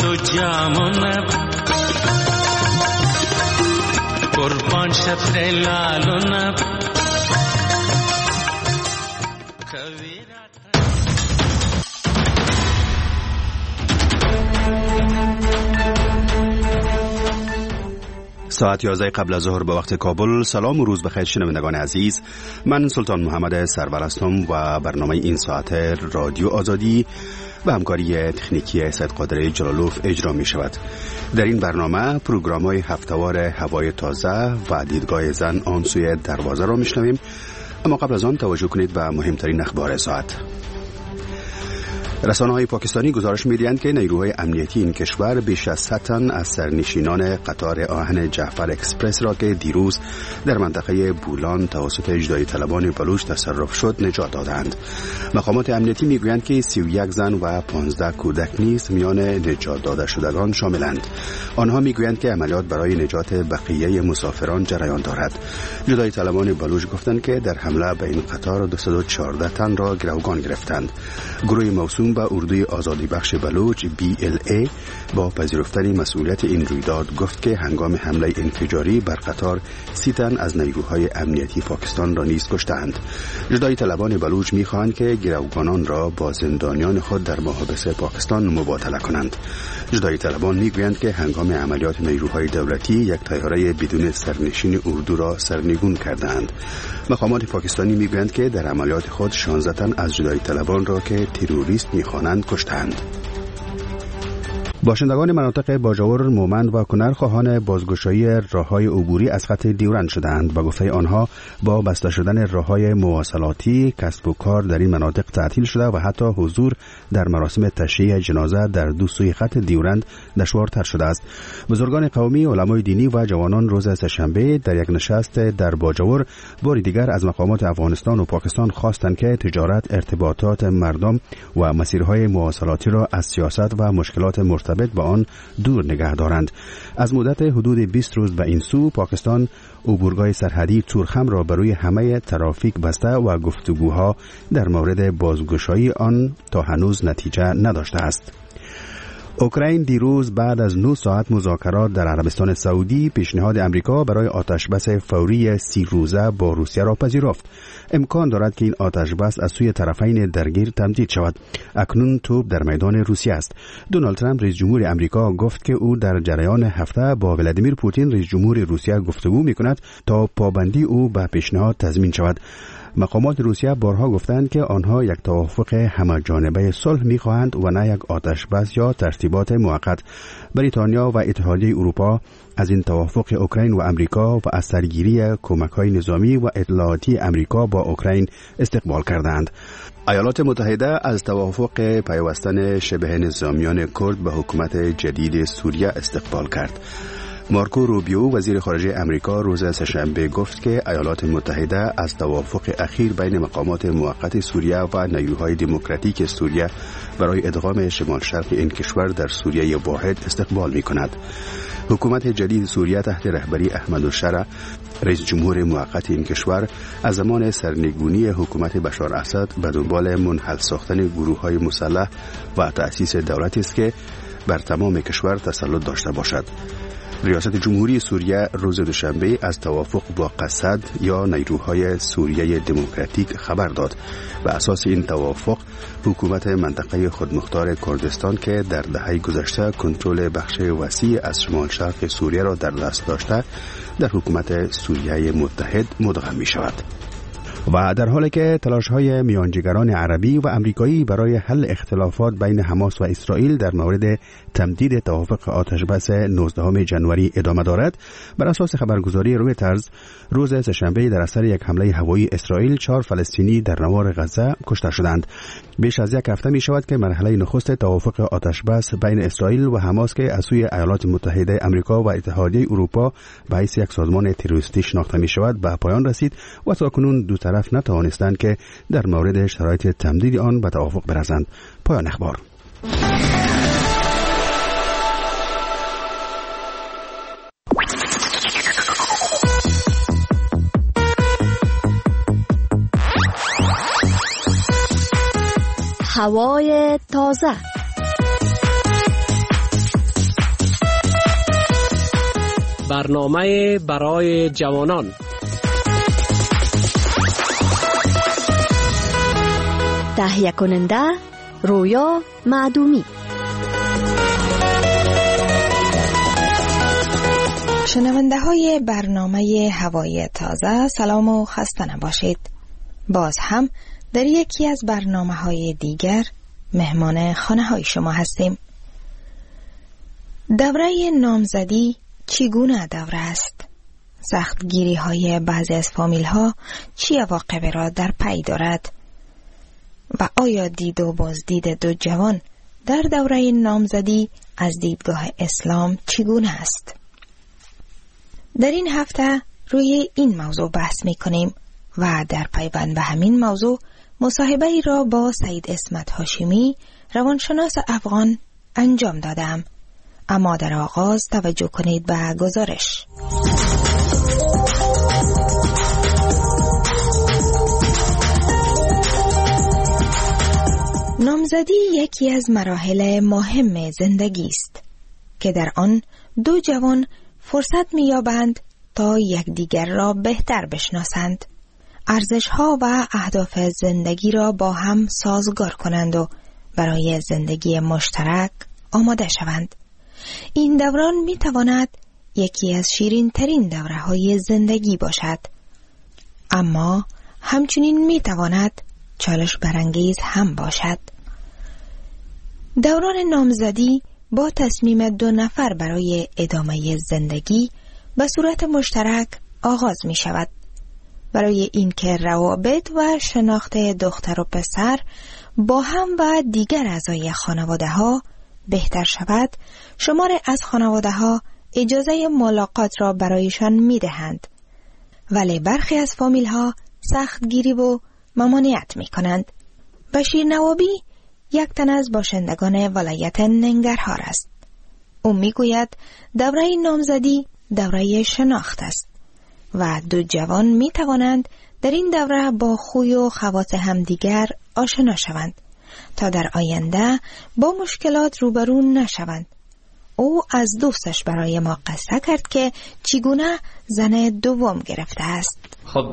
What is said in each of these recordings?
و جامونم قربان شد لالونم ساعت 11 قبل از ظهر به وقت کابل. سلام و روز بخیر شنوندگان عزیز، من سلطان محمد سرور هستم و برنامه این ساعت رادیو آزادی به همکاری تکنیکی سید قادر جلالوف اجرا می شود. در این برنامه پروگرام‌های هفته‌وار هوای تازه و دیدگاه زن آن سوی دروازه را میشنویم، اما قبل از آن توجه کنید به مهمترین اخبار ساعت. رسانه‌های پاکستانی گزارش می‌دهند که نیروهای امنیتی این کشور بیش از 100 تن از سرنشینان قطار آهن جعفر اکسپرس را که دیروز در منطقه بولان توسط اجرایی طلبان بلوچ تصرف شد نجات دادند. مقامات امنیتی می‌گویند که 31 زن و 15 کودک نیز میان نجات داده شدگان شاملند. آنها می‌گویند که عملیات برای نجات بقیه مسافران جریان دارد. اجرایی طلبان بلوچ گفتند که در حمله به این قطار 214 تن را گروگان گرفتند. گروه موسوم با اردوی آزادی بخش بلوچ BLA با پذیرفتن مسئولیت این رویداد گفت که هنگام حمله انفجاری بر قطار 30 تن از نیروهای امنیتی پاکستان را نیز کشتند. جدای طلبان بلوچ می‌خواهند که گروگانان را با زندانیان خود در محابس پاکستان مبادله کنند. جدای طلبان می‌گویند که هنگام عملیات نیروهای دولتی یک طیاره بدون سرنشین اردو را سرنگون کردند. مقامات پاکستانی می‌گویند که در عملیات خود 16 تن از جدای طلبان را که تروریست می‌خوانند کشتند. باشندگان مناطق باجاور، مومند و کنر خواهان بازگشایی راه‌های عبوری از خط دیورند شدند. با گفته آنها با بسته شدن راه‌های مواصلاتی کسب و کار در این مناطق تعطیل شده و حتی حضور در مراسم تشییع جنازه در دو سوی خط دیورند دشوارتر شده است. بزرگان قومی، علمای دینی و جوانان روز سه‌شنبه در یک نشست در باجاور بار دیگر از مقامات افغانستان و پاکستان خواستند که تجارت، ارتباطات مردم و مسیرهای مواصلاتی را از سیاست و مشکلات مرتبط با آن دور نگه دارند. از مدت حدود 20 روز به این سو پاکستان عبورگاه سرحدی تورخم را بروی همه ترافیک بسته و گفتگوها در مورد بازگشایی آن تا هنوز نتیجه نداشته است. اوکراین دیروز بعد از 9 ساعت مذاکرات در عربستان سعودی پیشنهاد امریکا برای آتشبس فوری 30 روزه با روسیه را پذیرفت. امکان دارد که این آتشبس از سوی طرفین درگیر تمدید شود. اکنون توپ در میدان روسیه است. دونالد ترامپ رئیس جمهور امریکا گفت که او در جریان هفته با ولادیمیر پوتین رئیس جمهور روسیه گفتگو می‌کند تا پابندی او به پیشنهاد تضمین شود. مقامات روسیه بارها گفتند که آنها یک توافق همه‌جانبه صلح می‌خواهند و نه یک آتشبس یا ترتیبات موقت. بریتانیا و اتحادیه اروپا از این توافق اوکراین و امریکا و از سرگیری کمک‌های نظامی و اطلاعاتی امریکا با اوکراین استقبال کردند. ایالات متحده از توافق پیوستن شبه نظامیان کرد به حکومت جدید سوریه استقبال کرد. مارکو روبیو وزیر خارجه امریکا روز سه‌شنبه گفت که ایالات متحده از توافق اخیر بین مقامات موقت سوریه و نیروهای دموکراتیک سوریه برای ادغام شمال شرق این کشور در سوریه واحد استقبال می‌کند. حکومت جدید سوریه تحت رهبری احمدالشرع رئیس جمهور موقت این کشور از زمان سرنگونی حکومت بشار اسد به دنبال منحل ساختن گروه‌های مسلح و تأسیس دولتی است که بر تمام کشور تسلط داشته باشد. ریاست جمهوری سوریه روز دوشنبه از توافق با قسد یا نیروهای سوریه دموکراتیک خبر داد. به اساس این توافق حکومت منطقه خودمختار کردستان که در دهه گذشته کنترل بخش وسیع از شمال شرق سوریه را در دست داشته در حکومت سوریه متحد مدغم می شود. و در حالی که تلاش‌های میانجیگران عربی و امریکایی برای حل اختلافات بین حماس و اسرائیل در مورد تمدید توافق آتشبس 19 ژانویه ادامه دارد، بر اساس خبرگزاری رویترز روز سه‌شنبه در اثر یک حمله هوایی اسرائیل 4 فلسطینی در نوار غزه کشته شدند. بیش از یک هفته می شود که مرحله نخست توافق آتشبس بین اسرائیل و حماس که از سوی ایالات متحده آمریکا و اتحادیه اروپا به حیث یک سازمان تروریستی شناخته می شود به پایان رسید و تاکنون دو طرف نتوانستند که در مورد شرایط تمدید آن به توافق برسند. پایان اخبار. هوای تازه. برنامه برای جوانان. تهیه کننده رویا معدومی. شنونده های برنامه هوای تازه، سلام و خسته نباشید. باز هم در یکی از برنامه های دیگر مهمان خانه های شما هستیم. دوره نامزدی چگونه دوره است؟ سختگیری های بعضی از فامیل ها چه عواقبی را در پی دارد؟ و آیا دید و بازدید دو جوان در دوره نامزدی از دیدگاه اسلام چگونه است؟ در این هفته روی این موضوع بحث می کنیم و در پیوند به همین موضوع مصاحبه ای را با سید اسمت هاشمی، روانشناس افغان انجام دادم. اما در آغاز توجه کنید به گزارش. نامزدی یکی از مراحل مهم زندگی است که در آن دو جوان فرصت می‌یابند تا یکدیگر را بهتر بشناسند، ارزش‌ها و اهداف زندگی را با هم سازگار کنند و برای زندگی مشترک آماده شوند. این دوران می‌تواند یکی از شیرین‌ترین دوره‌های زندگی باشد، اما همچنین می‌تواند چالش برانگیز هم باشد. دوران نامزدی با تصمیم دو نفر برای ادامه زندگی به صورت مشترک آغاز می شود. برای اینکه روابط و شناخت دختر و پسر با هم و دیگر اعضای خانواده ها بهتر شود، شمار از خانواده ها اجازه ملاقات را برایشان می دهند، ولی برخی از فامیل ها سختگیری و ممانعت می کنند. بشیر نوابی یک تن از باشندگان ولایت ننگرهار است. او می گوید دوره نامزدی دوره شناخت است و دو جوان می توانند در این دوره با خوی و خواص همدیگر آشنا شوند تا در آینده با مشکلات روبرو نشوند. او از دوستش برای ما قصه کرد که چگونه زن دوم گرفته است. خب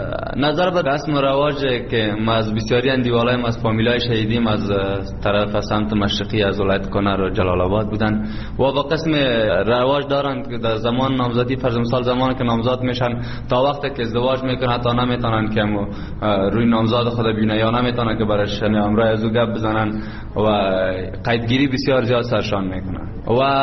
نظر به رسم و رواج که ما از بسیاری اندیوالای ما از فامیلای شهیدیم از طرف سمت مشرقی از ولایت کنر و جلال آباد بودن و با قسم رواج دارند که در زمان نامزدی، فرض مثال زمانی که نامزاد میشن تا وقتی که ازدواج میکنن حتی نمیتونن که روی نامزاد خود ببینن یا نمیتونن که برش امرای از او گپ بزنن و قیدگیری بسیار زیاد سرشان میکنن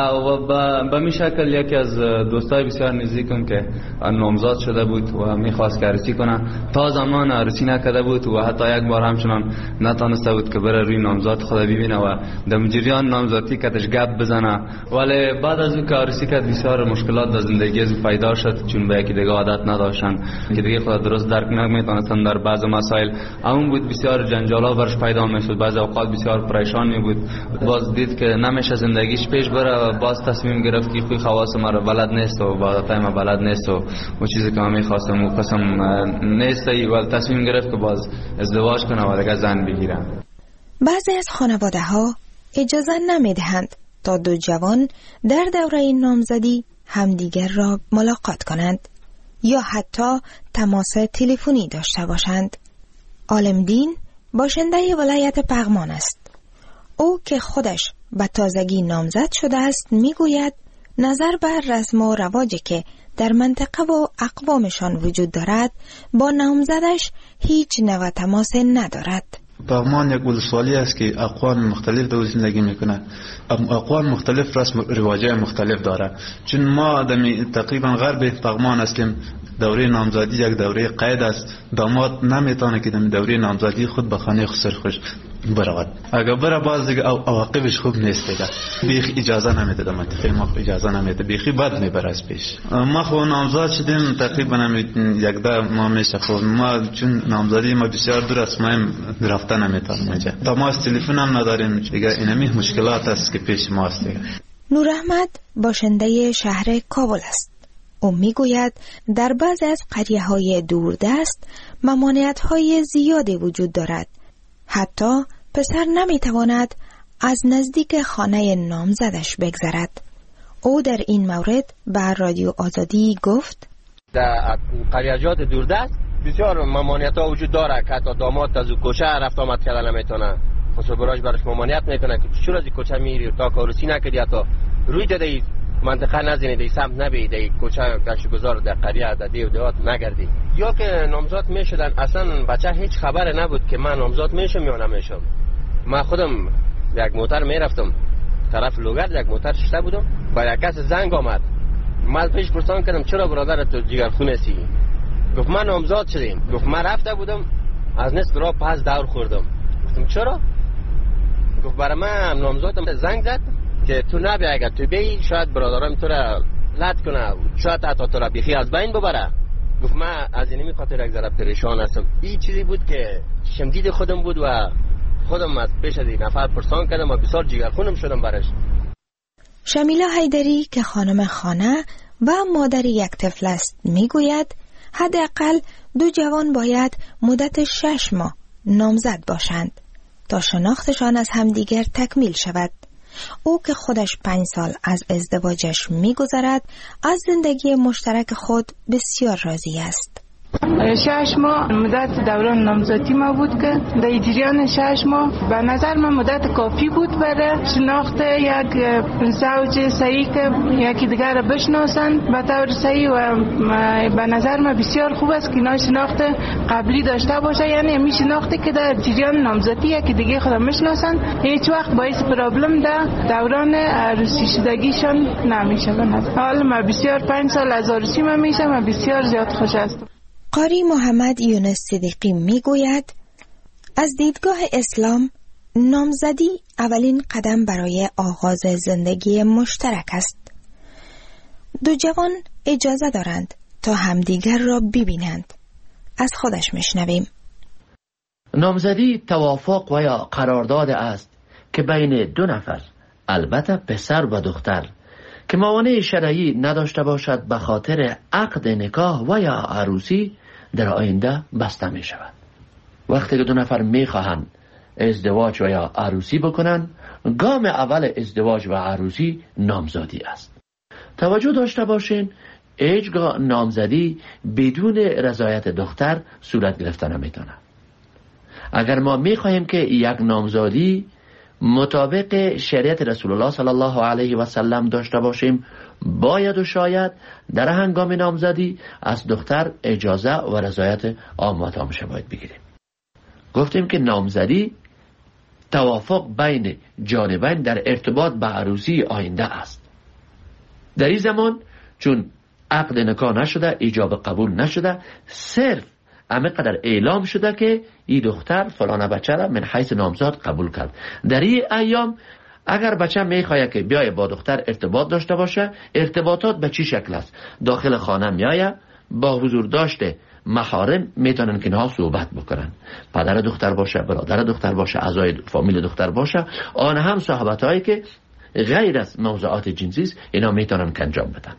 و به می شکل یکی از دوستای بسیار نزدیکم که نامزاد شده بود و میخواست که عروسی کنه، تا زمان عروسی نکرده بود و حتی یک بار همچنان نتونسته بود که بره روی نامزاد خود ببینه و در جریان نامزادی کتش گپ بزنه. ولی بعد از اون که عروسی کرد بسیار مشکلات در زندگی از پیدا شد، چون به یکی دیگه عادت نداشتن که دیگه خود درست درک نمیتونستن در بعض مسائل. اون بود بسیار جنجالا برش پیدا میشد، بعضی اوقات بسیار پریشان می بود. باز دید که نمیشه زندگیش پیش بره و باز تصمیم گرفت که خوی خواص ما رو بلد نیست و عادتای ما بلد نیست و چیزی که من می‌خواستم و قسم نیست و تصمیم گرفت که باز ازدواج کنه و دیگه زن بگیره. بعضی از خانواده ها اجازه نمیدهند تا دو جوان در دوره نامزدی همدیگر را ملاقات کنند یا حتی تماس تلفنی داشته باشند. عالمدین باشنده ولایت پغمان است. او که خودش به تازگی نامزد شده است میگوید نظر بر رسم و رواجی که در منطقه و اقوامشان وجود دارد با نامزدش هیچ نوع تماس ندارد. پغمان یک ولسوالی است که اقوام مختلف در زندگی میکنه. اقوام مختلف رسم و رواجه مختلف داره. چون ما تقریبا غرب پغمان هستیم، دوره نامزدی یک دوره قید است. داماد نمیتونه که در دوره نامزدی خود به خانه خسر برود. اگر بره باز دیگه عواقبش خوب نیست دیگه. بیخ اجازه نمیده، در منطقه ما اجازه نمیده، بیخی بد میبره از پیش. ما خود نامزد شدیم تقریبا یک ده ماه میشه. خود ما چون نامزدی ما بسیار دور است، ما رفته نمیتونیم اینجا. تماس تلفن هم نداریم دیگه. اینمی مشکلات است که پیش ما است دیگه. نور احمد باشنده شهر کابل است. او میگوید در بعضی از قریه‌های دوردست ممانعت‌های زیادی وجود دارد. حتی پسر نمیتواند از نزدیک خانه نامزدش بگذرد. او در این مورد به رادیو آزادی گفت: در قریجات دوردست بسیار ممانعت‌ها وجود داره که حتی داماد از کوچه رفت آمد کردن نمیتونه. خصوصا براش برش ممانعت میکنه که چرا از کوچه میری تا کارسی نکردی، حتی روی دادی منطقه نزنی، دی سمت نبی، دی کوچه گشتگذار در قریه در دیو دیوات نگردی. یا که نامزاد میشدن اصلا بچه هیچ خبر نبود که من نامزاد میشم یا نمیشم. من خودم یک موتر میرفتم طرف لوگرد، یک موتر شته بودم، با یک کس زنگ آمد. من پیش پرسان کردم چرا برادر تو جگرخونه سی؟ گفت من نامزاد شدیم. گفت من رفته بودم از نصف راه پس دور خوردم. گفتم چرا؟ گفت برای من نامزادم زنگ زد که تو نبی، اگر تو بی شاید برادرم تو را لط کنه، شاید حتی تو را بیخی از بین ببره. گفت من از اینمی خاطر یک ذره پریشان هستم. این چیزی بود که شمدید خودم بود و خودم از پیش از این نفر پرسان کردم و بسیار جگرخونم شدم برش. شمیلا حیدری که خانم خانه و مادر یک طفل است میگوید حداقل 2 جوان باید مدت 6 ماه نامزد باشند تا شناختشان از همدیگر تکمیل شود. او که خودش 5 سال از ازدواجش میگذرد از زندگی مشترک خود بسیار راضی است. 6 ماه مدت دوران نامزدی ما بود که در جریان 6 ماه به نظر من مدت کافی بود برای شناخت یک زوج صحیح که یکی دیگر را بشناسند به طور صحیح و به نظر من بسیار خوب است که اینا شناخت قبلی داشته باشه، یعنی می شناختی که در جریان نامزدی یکی دیگه خود میشناسند هیچ وقت باعث پرابلم در دوران عروسی شدگیشان نمیشه. حالا من بسیار 5 سال از عروسی من میشم و بسیار زیاد خوش هستم. قاری محمد یونس صدیقی میگوید از دیدگاه اسلام نامزدی اولین قدم برای آغاز زندگی مشترک است. 2 جوان اجازه دارند تا همدیگر را ببینند. از خودش میشنویم. نامزدی توافق و یا قرارداد است که بین 2 نفر، البته پسر و دختر، که موانع شرعی نداشته باشد به خاطر عقد نکاح و یا عروسی در آینده بسته می شود. وقتی که 2 نفر می خواهند ازدواج و یا عروسی بکنند، گام اول ازدواج و عروسی نامزدی است. توجه داشته باشین هیچگاه نامزدی بدون رضایت دختر صورت گرفته نمیتونه. اگر ما می خواهیم که یک نامزدی مطابق شریعت رسول الله صلی الله علیه و سلم داشته باشیم، باید و شاید در هنگام نامزدی از دختر اجازه و رضایت عام و تام باید بگیریم. گفتیم که نامزدی توافق بین جانبین در ارتباط به عروسی آینده است. در این زمان چون عقد نکاح نشده، ایجاب قبول نشده، صرف همه قدر اعلام شده که این دختر فلانه بچه را من حیث نامزاد قبول کرد. در این ایام اگر بچه میخواه که بیای با دختر ارتباط داشته باشه، ارتباطات به چی شکل است؟ داخل خانه میایه، با حضور داشته محارم میتونن که نها صحبت بکنن. پدر دختر باشه، برادر دختر باشه، اعضای فامیل دختر باشه، آن هم صحبت هایی که غیر از موضوعات جنسی است، اینا میتونن که انجام بدن.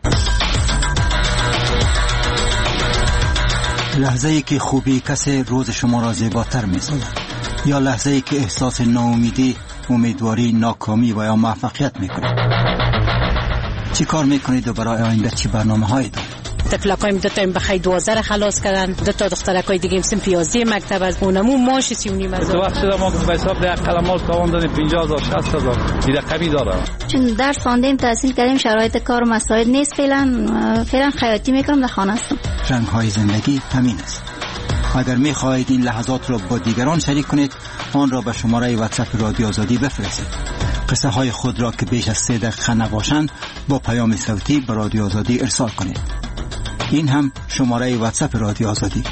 لحظه ای که خوبی کسی روز شما را زیباتر می‌سازد، یا لحظه ای که احساس ناامیدی، امیدواری، ناکامی و یا موفقیت میکنید. چی کار میکنید و برای آینده چی برنامه‌هایی دارید؟ تفلکایم 2 تا بخای 12 را خلاص کردن، 2 تا دخترکای دیگه هم سن 11 مکتب از اونمو ماش 39 هزار. تو وقت شده ما به حساب ده قلمات تاوان دادیم 50000 60000 دیگه کمی داره. چون درس خواندیم تحصیل کردیم، شرایط کار و مسائل نیست، فعلا خیاطی میکنم، در خانه هستم. رنگ‌های زندگی همین است. اگر می‌خواهید این لحظات را با دیگران شریک کنید، آن را به شماره واتساپ رادیو آزادی بفرستید. قصه های خود را که بیش از 3 دقیقه نباشند با پیام صوتی به رادیو آزادی ارسال کنید. این هم شماره واتساپ رادیو آزادی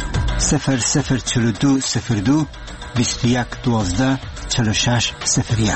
004202 2112 4601.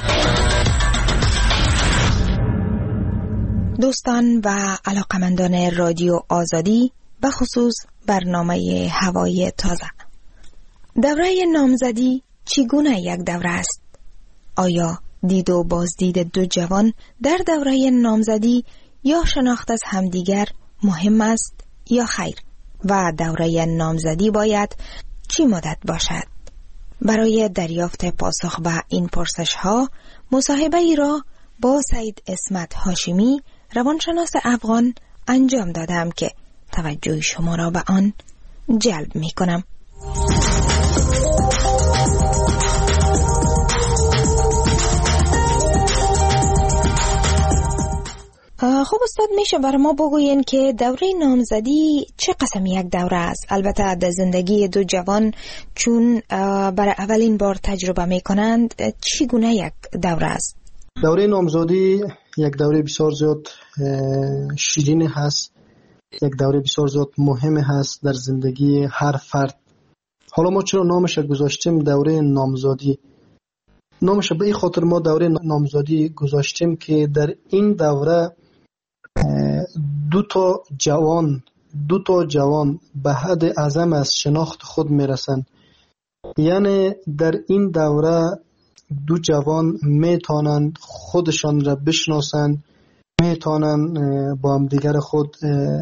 دوستان و علاقمندان رادیو آزادی، به خصوص برنامه هوای تازه، دوره نامزدی چگونه یک دوره است؟ آیا دید و بازدید 2 جوان در دوره نامزدی یا شناخت از همدیگر مهم است یا خیر؟ و دوره نامزدی باید چی مدت باشد؟ برای دریافت پاسخ به این پرسش ها مصاحبه ای را با سید اسمت هاشمی روانشناس افغان انجام دادم که توجه شما را به آن جلب می کنم. خب استاد، میشه برای ما بگوین که دوره نامزدی چه قسم یک دوره است؟ البته در زندگی دو جوان چون برای اولین بار تجربه میکنند چی گونه یک دوره است؟ دوره نامزدی یک دوره بسیار زیاد شیرین هست، یک دوره بسیار زیاد مهم هست در زندگی هر فرد. حالا ما چرا نامش گذاشتیم دوره نامزدی؟ نامش به این خاطر ما دوره نامزدی گذاشتیم که در این دوره دو تا جوان به حد اعظم از شناخت خود میرسن. یعنی در این دوره دو جوان میتونن خودشان را بشناسن، میتونن با هم دیگر خود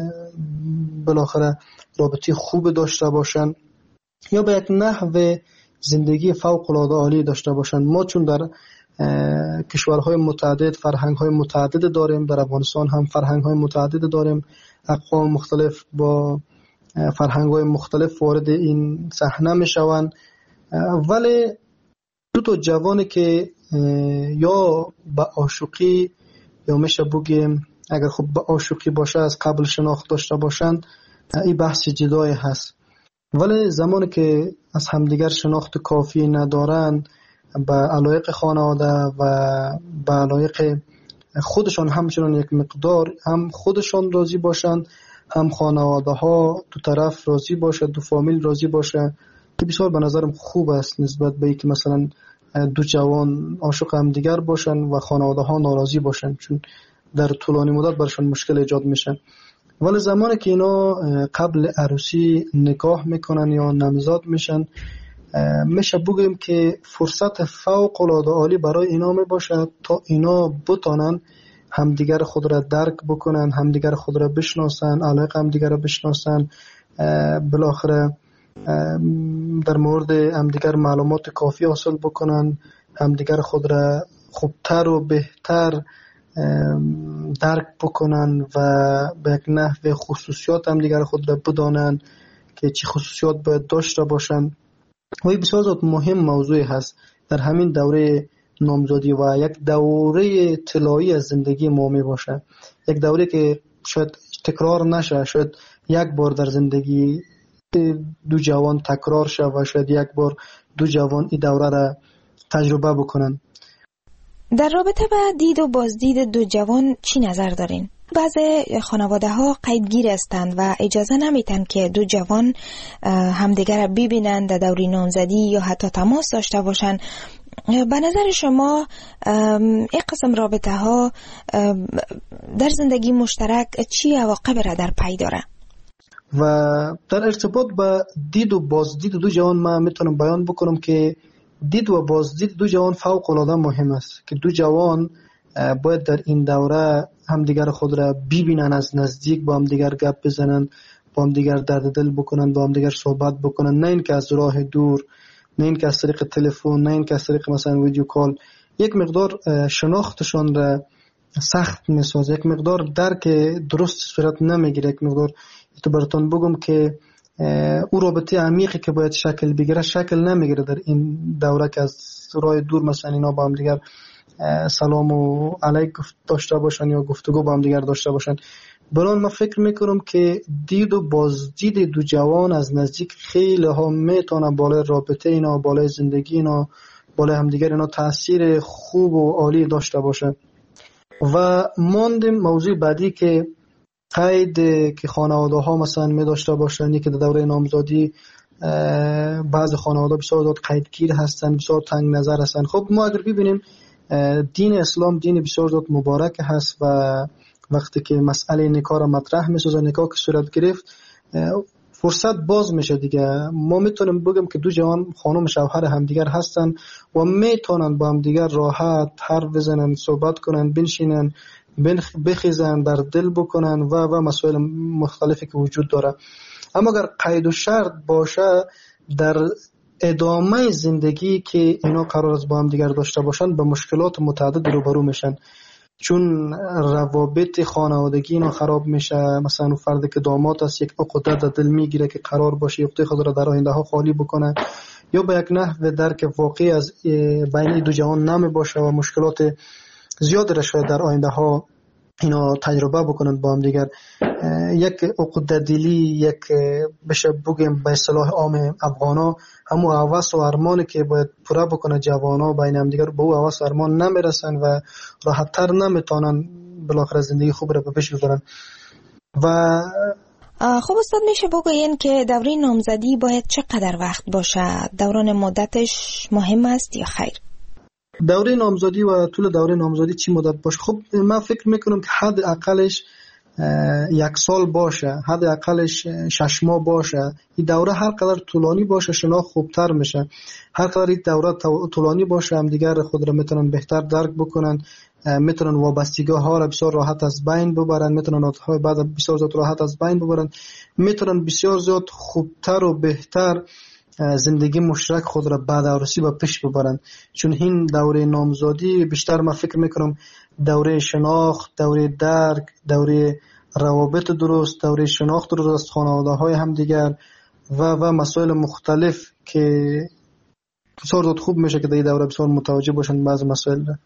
بالاخره رابطه خوب داشته باشن یا به یک نحو زندگی فوق العاده عالی داشته باشن. ما چون در کشورهای متعدد فرهنگ‌های متعدد داریم، در افغانستان هم فرهنگ‌های متعدد داریم، اقوام مختلف با فرهنگ‌های مختلف وارد این صحنه میشوند، ولی دو تا جوانی که یا به عاشقی یا میشه بگیم اگر خب به عاشقی باشه از قبل شناخت داشته باشند، این بحث جدای هست. ولی زمانی که از همدیگر شناخت کافی ندارن، به علایق خانواده و به علایق خودشان همچنان یک مقدار هم خودشان راضی باشند، هم خانواده ها دو طرف راضی باشه، دو فامیل راضی باشه، که بسیار به نظرم خوب است نسبت به اینکه مثلا دو جوان عاشق هم دیگر باشن و خانواده ها ناراضی باشن، چون در طولانی مدت برشان مشکل ایجاد میشه. ولی زمانی که اینا قبل عروسی نکاح میکنن یا نامزاد میشن، میشه بگیم که فرصت فوق العاده عالی برای اینا میباشه تا اینا بتونن همدیگر خود را درک بکنن، همدیگر خود را بشناسن، علاقه همدیگر را بشناسن، بالاخره در مورد همدیگر معلومات کافی حاصل بکنن، همدیگر خود را خوبتر و بهتر درک بکنن و به یک نحو خصوصیات همدیگر خود را بدانن که چه خصوصیات باید داشته باشن. و این بسیار زیاد مهم موضوع هست در همین دوره نامزدی و یک دوره طلایی از زندگی ما می باشه، یک دوره که شاید تکرار نشه، شاید یک بار در زندگی دو جوان تکرار شه و شاید یک بار دو جوان این دوره را تجربه بکنن. در رابطه با دید و بازدید دو جوان چی نظر دارین؟ بعضی خانواده ها قیدگیر هستند و اجازه نمیتن که دو جوان همدیگر را ببینن در دوره نامزدی یا حتی تماس داشته باشن. به نظر شما این قسم رابطه ها در زندگی مشترک چی عواقب را در پی داره؟ و در ارتباط با دید و بازدید دو جوان من میتونم بیان بکنم که دید و بازدید دو جوان فوق العاده مهم است که دو جوان باید در این دوره همدیگر خود را ببینن، از نزدیک با همدیگر گپ بزنن، با همدیگر درد دل بکنن، با همدیگر صحبت بکنن، نه اینکه از راه دور، نه اینکه از طریق تلفن، نه اینکه از طریق مثلا ویدیو کال. یک مقدار شناختشان را سخت میسازه، یک مقدار درک درست صورت نمیگیره، یک مقدار تو براتون بگم که او رابطه عمیقی که باید شکل بگیره شکل نمیگیره در این دوره که از راه دور مثلا اینا با هم دیگر سلام و علیک داشته باشن یا گفتگو با هم دیگر داشته باشن. برای من فکر میکنم که دید و بازدید دو جوان از نزدیک خیلی ها میتونه بالای رابطه اینا، بالای زندگی اینا، بالای همدیگر اینا تاثیر خوب و عالی داشته باشه. و ماندیم موضوع بعدی که قید که خانواده ها مثلا می داشته باشند که در دوره نامزدی بعض خانواده بسیار زیاد قیدگیر هستن، بسیار تنگ نظر هستن. خب ما اگر ببینیم دین اسلام دین بسیار زیاد مبارک هست و وقتی که مسئله نکاح را مطرح می‌سازه، نکاح که صورت گرفت فرصت باز میشه دیگه. ما میتونیم بگیم که دو جوان خانم شوهر همدیگر هستن و میتونن با همدیگر راحت حرف بزنن، صحبت کنن، بنشینن، بخیزن، در دل بکنن و مسائل مختلفی که وجود داره. اما اگر قید و شرط باشه در ادامه زندگی که اینا قرار است با هم دیگر داشته باشن به مشکلات متعدد روبرو میشن. چون روابط خانوادگی اینا خراب میشه. مثلا فردی که داماد است یک عقده در دل میگیره که قرار باشه عقده خود را در آینده ها خالی بکنه، یا به یک نحو درک واقعی از بین دو جهان نمی باشه و مشکلات زیاد را شاید در آینده ها اینا تجربه بکنند با هم دیگر. یک عقده دلی، یک بشه بگیم به اصطلاح عام افغانا همون هوس و ارمانی که باید پوره بکنه جوانا بین هم دیگر به او هوس و ارمان نمیرسن و راحت تر نمیتونن بالاخره زندگی خوب را به پیش ببرن. و خب استاد میشه بگوین که دوره نامزدی باید چقدر وقت باشه؟ دوران مدتش مهم است یا خیر؟ دوره نامزدی و طول دوره نامزدی چی مدت باشه؟ خب من فکر میکنم که حد اقلش 1 سال باشه، حد اقلش 6 ماه باشه. این دوره هر قدر طولانی باشه شناخت خوبتر میشه. هر قدر این دوره طولانی باشه هم دیگر خود را میتونن بهتر درک بکنن، میتونن وابستگی ها را بسیار راحت از بین ببرن، میتونن عادت های بعد بسیار زیاد راحت از بین ببرن، میتونن بسیار زیاد خوبتر و بهتر زندگی مشترک خود را بعد عروسی با پیش ببرن. چون این دوره نامزدی بیشتر من فکر میکنم دوره شناخت، دوره درک، دوره روابط درست، دوره شناخت درست از خانواده های هم دیگر و مسائل مختلف که بسیار زیاد خوب میشه که در این دوره بسیار متوجه باشن بعض مسائل را.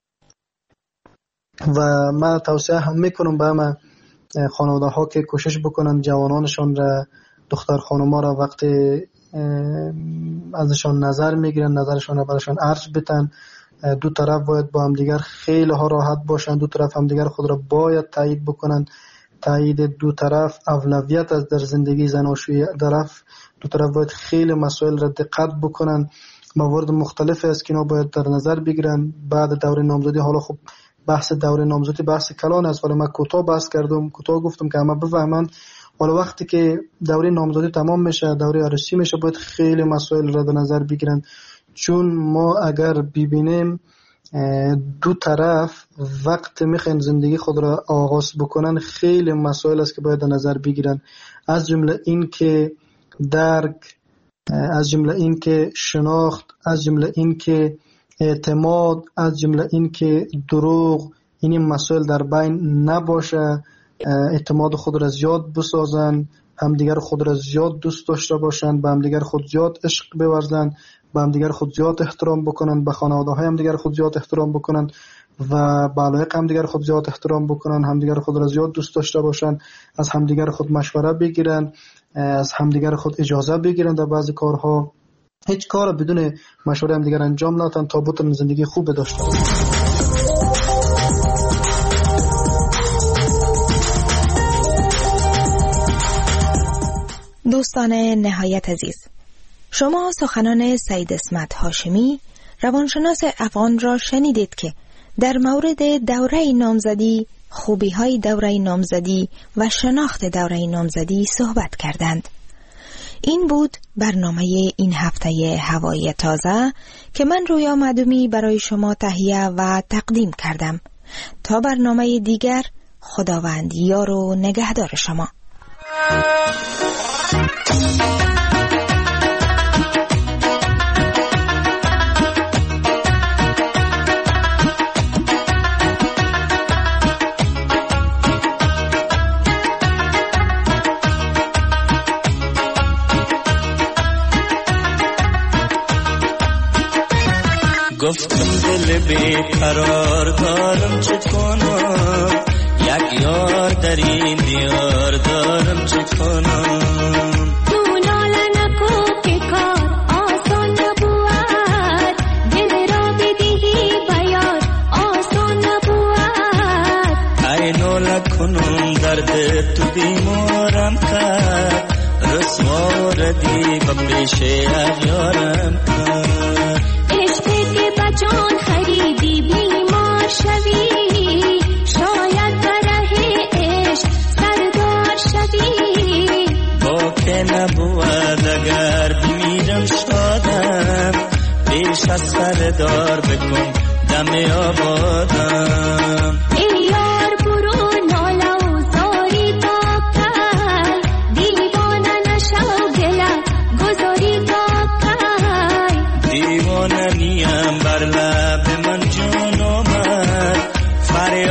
و من توصیه هم میکنم به همه خانواده ها که کوشش بکنن جوانانشان را، دختر خانوما را وقتی ازشان نظر میگیرن نظرشان را برشان عرض بتن. دو طرف باید با هم دیگر خیلی ها راحت باشن، دو طرف هم دیگر خود را باید تایید بکنن. تایید دو طرف اولویت از در زندگی زناشویی طرف. دو طرف باید خیلی مسائل را دقت بکنن. موارد مختلف است که اینا باید در نظر بگیرن بعد دوره نامزدی. حالا خب بحث دوره نامزدی بحث کلان است، ولی من کوتاه بحث کردم، کوتاه گفتم که همه بفهمن. حالا وقتی که دوره نامزدی تمام میشه، دوره عروسی میشه، باید خیلی مسائل را در نظر بگیرن. چون ما اگر ببینیم دو طرف وقت میخوان زندگی خود را آغاز بکنن، خیلی مسائل است که باید در نظر بگیرن. از جمله این که درک، از جمله این که شناخت، از جمله این که اعتماد، از جمله این که دروغ، این مسائل در بین نباشه. اعتماد خود را زیاد بسازن، همدیگر خود را زیاد دوست داشته باشن، به همدیگر خود زیاد عشق بورزن، به همدیگر خود زیاد احترام بکنن، به خانواده های همدیگر خود زیاد احترام بکنن و به علایق همدیگر خود زیاد احترام بکنن، همدیگر خود را زیاد دوست داشته باشن، از همدیگر خود مشوره بگیرن، از همدیگر خود اجازه بگیرن در بعضی کارها. هیچ کار بدون مشوره همدیگر انجام ندن تا بتونن زندگی خوب داشته باشن. دوستان نهایت عزیز، شما سخنان سید اسمت هاشمی روانشناس افغان را شنیدید که در مورد دوره نامزدی، خوبی های دوره نامزدی و شناخت دوره نامزدی صحبت کردند. این بود برنامه این هفته هوای تازه که من رویا معدومی برای شما تهیه و تقدیم کردم. تا برنامه دیگر، خداوند یار و نگهدار شما. گفتم دل بیقرار دارم چه کنم، یک یار در این دیار دارم چه کنم. تو ناله نکو که کار آسان نبود، دل را بدهی بیار آسان نبود. ای ناله کنم درد تو بیمارم کرد، رسوا ردی و پیش اغیارم کرد. جان خریدی بیمار شوی، شاید برای عشق سردار شوی. با که نبود اگر بمیرم شادم، پیش از سردار بکن دم آبادم. ای یار برو ناله و زاری تا کی، دیوانه نشو گله گذاری تا کی. دیوانه نیم بر لب من جان آمد، فریاد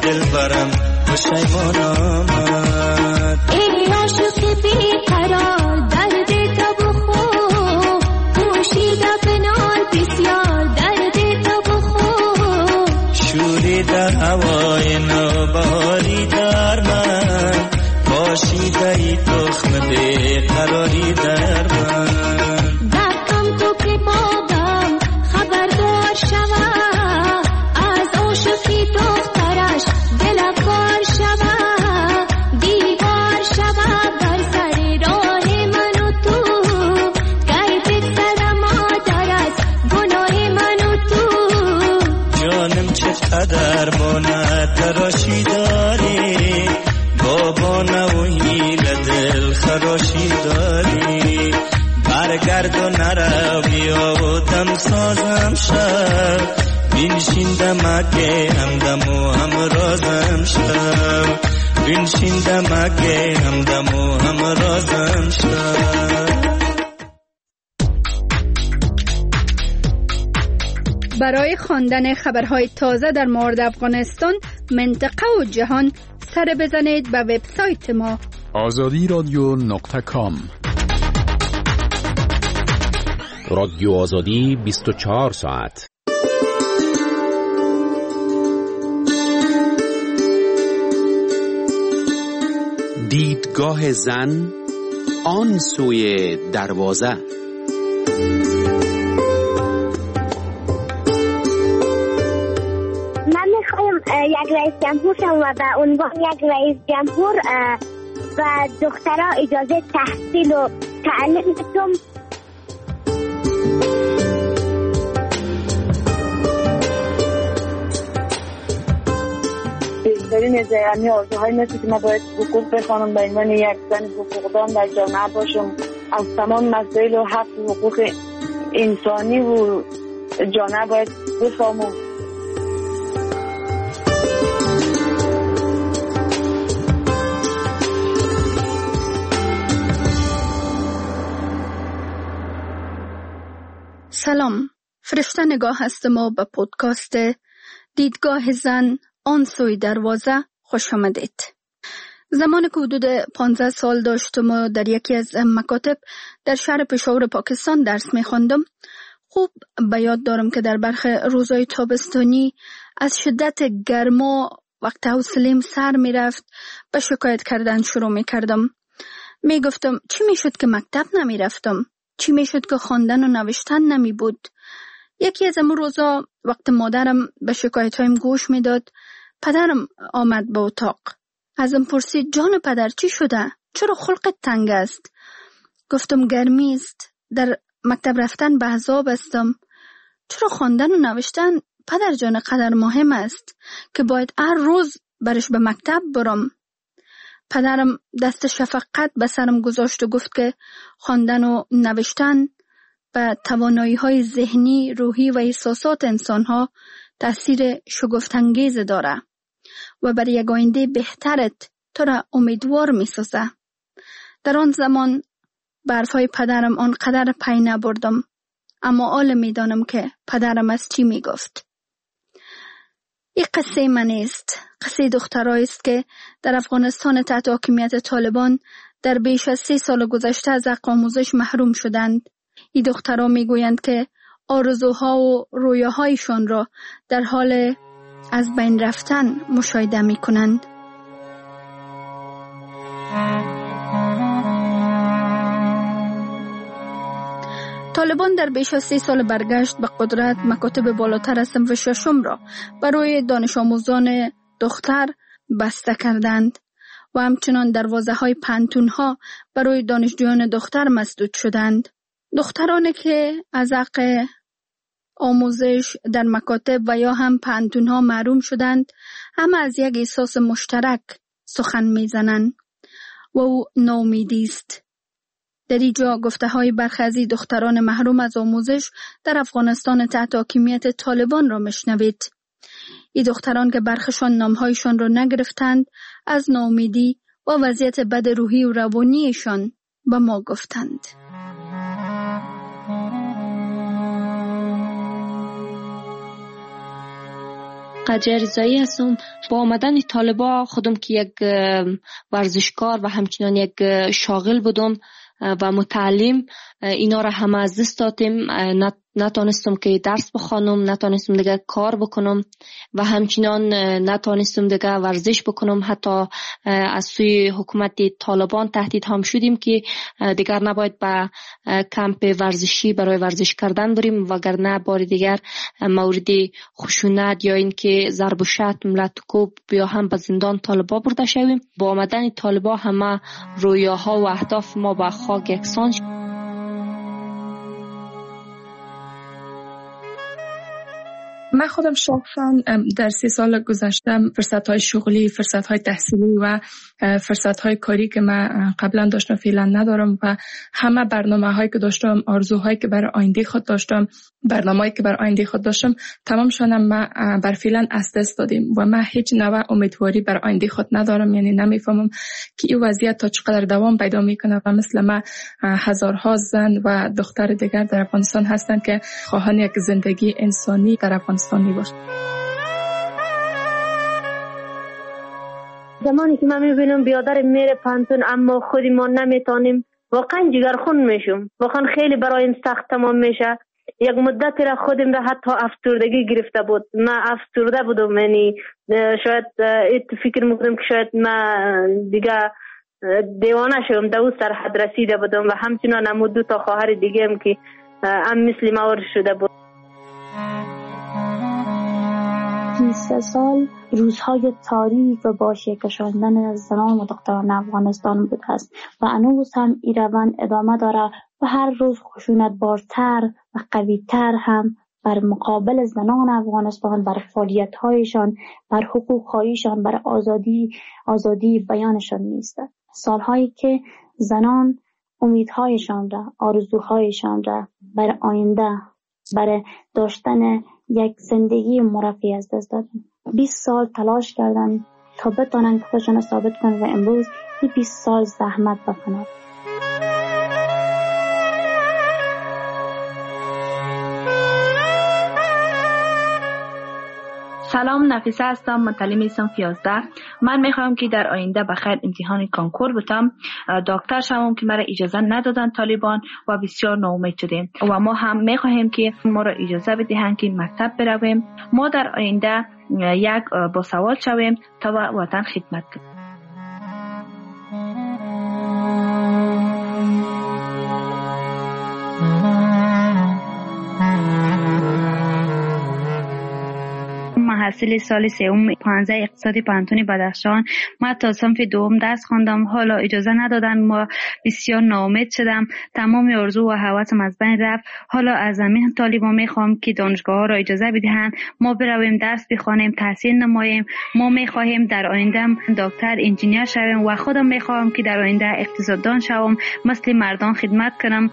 دل برم پشیمان آمد. ای عاشق بیقرار درد تو بخو، پوشیده بنال بسیار درد تو بخو. شوریده هوای نوبهاری در من، پاشیده ای تخم بیقراری در من. دستم تو که بابم خبردار شود، از عاشقی دخترش دل کار شود. دیوار شود بر سر راه من و تو، گرد سر مادر از گناه من و تو. جانم چقدر با نتراشی داری، بابا نوهی لدل خراشی داری. برگرد و نرو بیا و دم سازم شد، بینشین دمکه همدم و همرازم شد. بینشین دمکه همدم و همرازم شد. برای خواندن خبرهای تازه در مورد افغانستان، منطقه و جهان سر بزنید به وبسایت ما azadiradyo.com. رادیو آزادی 24 ساعت. دیدگاه زن آن سوی دروازه. یک رئیس جمهور شم و به عنوان یک رئیس جمهور و دخترها اجازه تحصیل و تعلیم بدم. بهترین از یعنی آرزوهای مثل که ما باید حقوق بخوانم به عنوان یک زن حقوقدان در جامعه باشم، از تمام مسائل و حق و حقوق انسانی و جامعه باید بفهمم. سلام، فرشته نگاه هستم و به پودکاست دیدگاه زن آن سوی دروازه خوش آمدید. زمان که حدود 15 سال داشتم و در یکی از مکاتب در شهر پشاور پاکستان درس می‌خواندم، خوب به یاد دارم که در برخی روزهای تابستانی از شدت گرما وقت حوصله‌ام سر می‌رفت به شکایت کردن شروع می‌کردم. می‌گفتم چی می‌شد که مکتب نمی‌رفتم؟ چی میشد که خواندن و نوشتن نمی بود؟ یکی از امون روزا وقت مادرم به شکایتایم گوش میداد، پدرم آمد به اتاق. ازم پرسید جان پدر چی شده؟ چرا خلقت تنگ است؟ گفتم گرمی است، در مکتب رفتن به عذاب استم. چرا خواندن و نوشتن پدر جان قدر مهم است که باید هر روز برش به مکتب برم؟ پدرم دست شفقت به سرم گذاشت و گفت که خواندن و نوشتن به توانایی‌های ذهنی، روحی و احساسات انسان‌ها تأثیر شگفت‌انگیز داره و برای یک آینده بهترت تو را امیدوار می‌سازه. در آن زمان به حرف‌های پدرم آنقدر پی نبردم، اما حالا می‌دانم که پدرم از چی می‌گفت. این قصه من است، قصه دخترایی است که در افغانستان تحت حاکمیت طالبان در بیش از 3 سال گذشته از حق آموزش محروم شدند. این دخترها میگویند که آرزوها و رویاهایشان را در حال از بین رفتن مشاهده میکنند. طالبان در بیش از 3 سال برگشت به قدرت مکاتب بالاتر از صنف ششم را برای دانش آموزان دختر بسته کردند و همچنان دروازه‌های پانتون‌ها برای دانشجویان دختر مسدود شدند. دخترانی که از حق آموزش در مکاتب و یا هم پانتون‌ها محروم شدند، هم از یک احساس مشترک سخن می‌زنند و او ناامیدی است. در اینجا گفته‌های برخی از دختران محروم از آموزش در افغانستان تحت حاکمیت طالبان را میشنوید. این دختران که برخشان نامهایشان را نگرفتند، از ناامیدی و وضعیت بد روحی و روانیشان به ما گفتند. قجر رضایی هستم. با آمدن طالبا خودم که یک ورزشکار و همچنان یک شاغل بودم و متعلم، اینا را همه از دست دادیم. نتونستم که درس بخوانم، نتونستم دیگه کار بکنم و همچنان نتونستم دیگه ورزش بکنم. حتی از سوی حکومت طالبان تهدید هم شدیم که دیگر نباید به کمپ ورزشی برای ورزش کردن بریم، وگرنه بار دیگر مورد خشونت یا اینکه ضرب و شتم لطکوب یا هم به زندان طالبا برده شویم. با آمدن طالبا همه رویاها و اهداف ما به خاک یکسان شد. من خودم شخصا در 3 سال گذشته فرصت‌های شغلی، فرصت‌های تحصیلی و فرصت‌های کاری که من قبلا داشتم فعلا ندارم و همه برنامه‌هایی که داشتم، آرزوهایی که برای آینده خود داشتم، برنامه‌ای که برای آینده خود داشتم، تمامشون من بر فعلا از دست دادیم و من هیچ نوع امیدواری برای آینده خود ندارم. یعنی نمیفهمم که این وضعیت تا چقدر دوام پیدا میکنه و مثل من هزارها زن و دختر دیگر در افغانستان هستند که خواهان یک زندگی انسانی در افغانستان باشه. زمانی که من میبینم بیادر میره پانتون اما خودی ما نمیتونیم، واقعا جگرخون میشم. واقعا خیلی برایم سخت تمام میشه. یک مدت را خودم را حتی افسردگی گرفته بود. من افسرده بودم، یعنی شاید فکر میکنم که شاید من دیگه دیوانه شدم، در اون سرحد رسیده بودم و همچنان هم 2 تا خواهر دیگه هم که هم مثل ما شده بود. 23 سال روزهای تاریک و با شکشاندن زنان و دختران افغانستان بوده است و هنوز هم این روند ادامه داره و هر روز خشونت بارتر و قویتر هم بر مقابل زنان افغانستان، بر فعالیت‌هایشان، بر حقوق‌هایشان، بر آزادی بیانشان نیست. سالهایی که زنان امیدهایشان را، آرزوهایشان را بر آینده، برای داشتن یک زندگی مرفه از دست دادن. 20 سال تلاش کردن تا بتونن که خودشون ثابت کنن و امروز این 20 سال زحمت بکنن. سلام، نفیسه هستم، متعلم صنف 11. من میخوام که در آینده بخیر امتحان کنکور بتم، دکتر شوم که مرا اجازه ندادن طالبان و بسیار ناامید شدیم و ما هم میخواهیم که ما را اجازه بدهند که مکتب برویم، ما در آینده یک باسواد شویم تا وطن خدمت کنیم. محصل سال 3 15 اقتصادی پانتون بدخشان. من تا صنف 2 درس خواندم، حالا اجازه ندادن، ما بسیار ناامید شدم، تمام آرزو و هوسم از بین رفت. حالا از همین طالبان میخوام که دانشگاه ها را اجازه بدهند ما برویم درس بخوانیم، تحصیل نماییم. ما میخواهیم در آینده دکتر، انجینیر شویم و خودم میخوام که در آینده اقتصاددان شوم، مثل مردان خدمت کنم.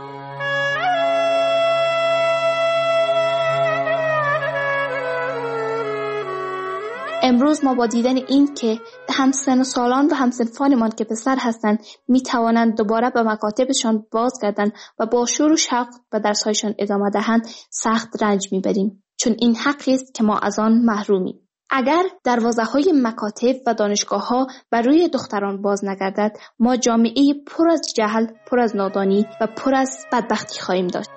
امروز ما با دیدن این که همسن سالان و همسنفانمان که پسر هستند می توانند دوباره به مکاتبشان بازگردند و با شور و شوق به درسهایشان ادامه دهند سخت رنج میبریم، چون این حقی است که ما از آن محرومیم. اگر دروازه‌های مکاتب و دانشگاه‌ها بر روی دختران باز نگردد، ما جامعه پر از جهل، پر از نادانی و پر از بدبختی خواهیم داشت.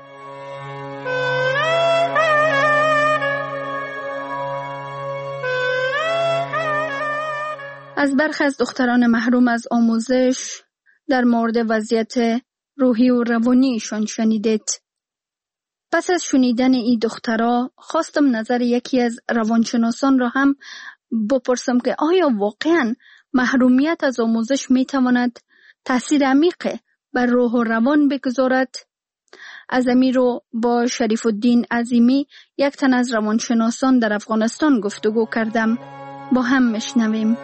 از برخی از دختران محروم از آموزش در مورد وضعیت روحی و روانیشان شنیدید. پس از شنیدن این دخترها خواستم نظر یکی از روانشناسان را هم بپرسم که آیا واقعاً محرومیت از آموزش میتواند تأثیر عمیق بر روح و روان بگذارد؟ از امیر رو با شریف الدین عظیمی، یک تن از روانشناسان در افغانستان، گفتگو کردم. با هم میشنویم.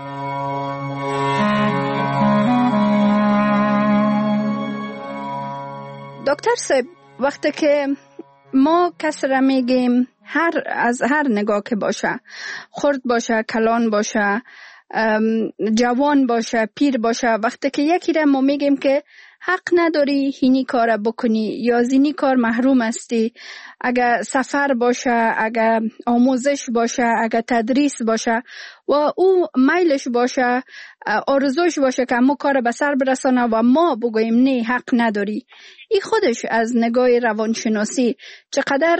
دکتر صاحب، وقتی که ما کس را میگیم از هر نگاه که باشه، خرد باشه، کلان باشه، جوان باشه، پیر باشه، وقتی که یکی را ما میگیم که حق نداری اینی کار بکنی یا از اینی کار محروم هستی. اگر سفر باشه، اگر آموزش باشه، اگر تدریس باشه و او میلش باشه، آرزوش باشه که امو کار به سر برسانه و ما بگوییم نه حق نداری، این خودش از نگاه روانشناسی چقدر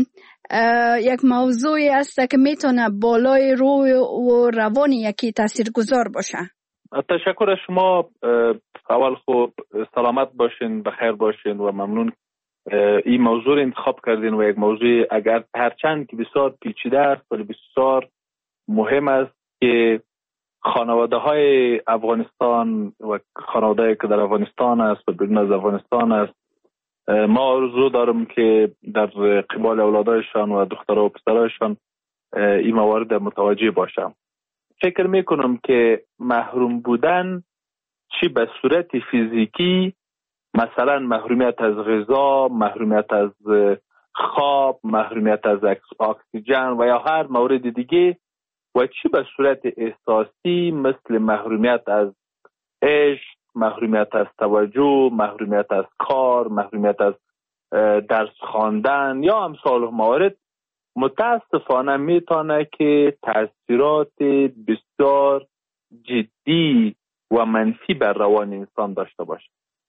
یک موضوعی است که میتونه بالای روی و روان یکی تاثیرگذار باشه. تشکر از شما. اول خوب سلامت باشین، بخیر باشین و ممنون این موضوع انتخاب کردین و یک موضوع اگر هرچند که بسیار پیچیده است ولی بسیار مهم است که خانواده های افغانستان و خانواده که در افغانستان است و بیرون از افغانستان است، ما آرزو دارم که در قبال اولادایشان و دخترها و پسرایشان این موارد متوجه باشم. فکر میکنم که محروم بودن چی به صورت فیزیکی، مثلا محرومیت از غذا، محرومیت از خواب، محرومیت از اکسیژن و یا هر مورد دیگه، و چی به صورت احساسی مثل محرومیت از عشق، محرومیت از توجه، محرومیت از کار، محرومیت از درس خواندن یا امثال موارد، متاسفانه میتونه که تاثیرات بسیار جدی و منفی بر روان انسان داشته باشه.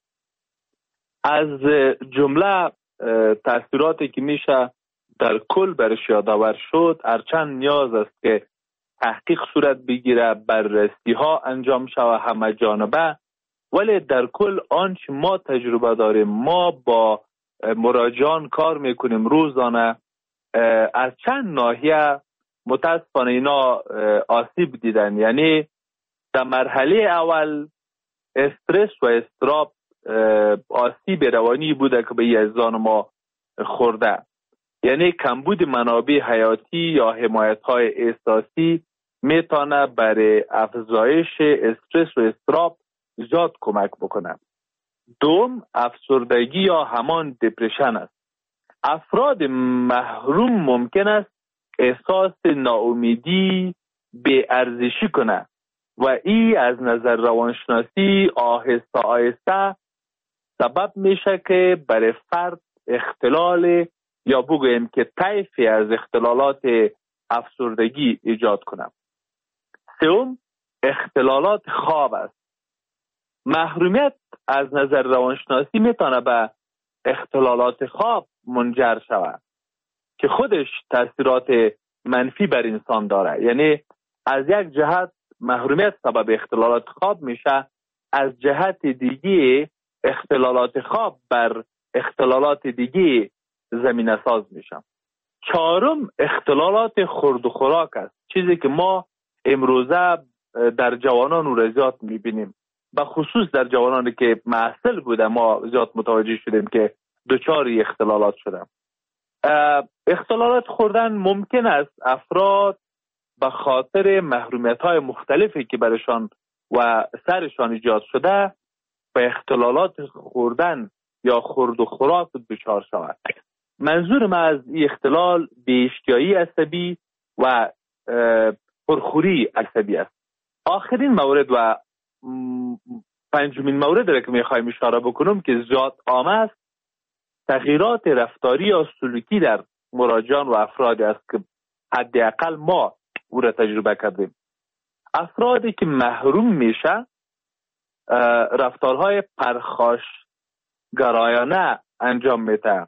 از جمله تاثیراتی که میشه در کل برش یادآور شد، هرچند نیاز است که تحقیق صورت بگیره، بررسی ها انجام شود همه جانبه، ولی در کل آنچه ما تجربه داریم، ما با مراجعان کار میکنیم روزانه، از چند ناحیه متاسفانه اینا آسیب دیدن. یعنی در مرحله اول استرس و اضطراب آسیب روانی بوده که به اجزان ما خورده، یعنی کمبود منابع حیاتی یا حمایت های احساسی میتونه برای افزایش استرس و اضطراب زیاد کمک بکنه. دوم، افسردگی یا همان دپرشن است. افراد محروم ممکن است احساس ناامیدی، بی‌ارزشی کنه و این از نظر روانشناسی آهسته آهسته سبب میشه که برای فرد اختلال یا بگوییم که طیفی از اختلالات افسردگی ایجاد کنه. سوم، اختلالات خواب است. محرومیت از نظر روانشناسی میتونه به اختلالات خواب منجر شود که خودش تاثیرات منفی بر انسان داره. یعنی از یک جهت محرومیت سبب اختلالات خواب میشه، از جهت دیگه اختلالات خواب بر اختلالات دیگه زمینه ساز میشه. چهارم، اختلالات خورد و خوراک است، چیزی که ما امروزه در جوانان و زیاد میبینیم، به خصوص در جوانانی که معسل بوده ما زیاد متوجه شدیم که دچار اختلالات شدن. اختلالات خوردن ممکن است افراد به خاطر محرومیت‌های مختلفی که برشان و سرشان ایجاد شده به اختلالات خوردن یا خورد و خوراک دچار شود. منظور من از این اختلال بی‌اشتیایی عصبی و پرخوری عصبی است. آخرین مورد و پنجمین مورد را که میخوایم اشاره بکنم که زیاد عام است، تغییرات رفتاری یا سلوکی در مراجعان و افرادی است که حداقل ما او را تجربه کردیم. افرادی که محروم میشه رفتارهای پرخاشگرایانه انجام میده،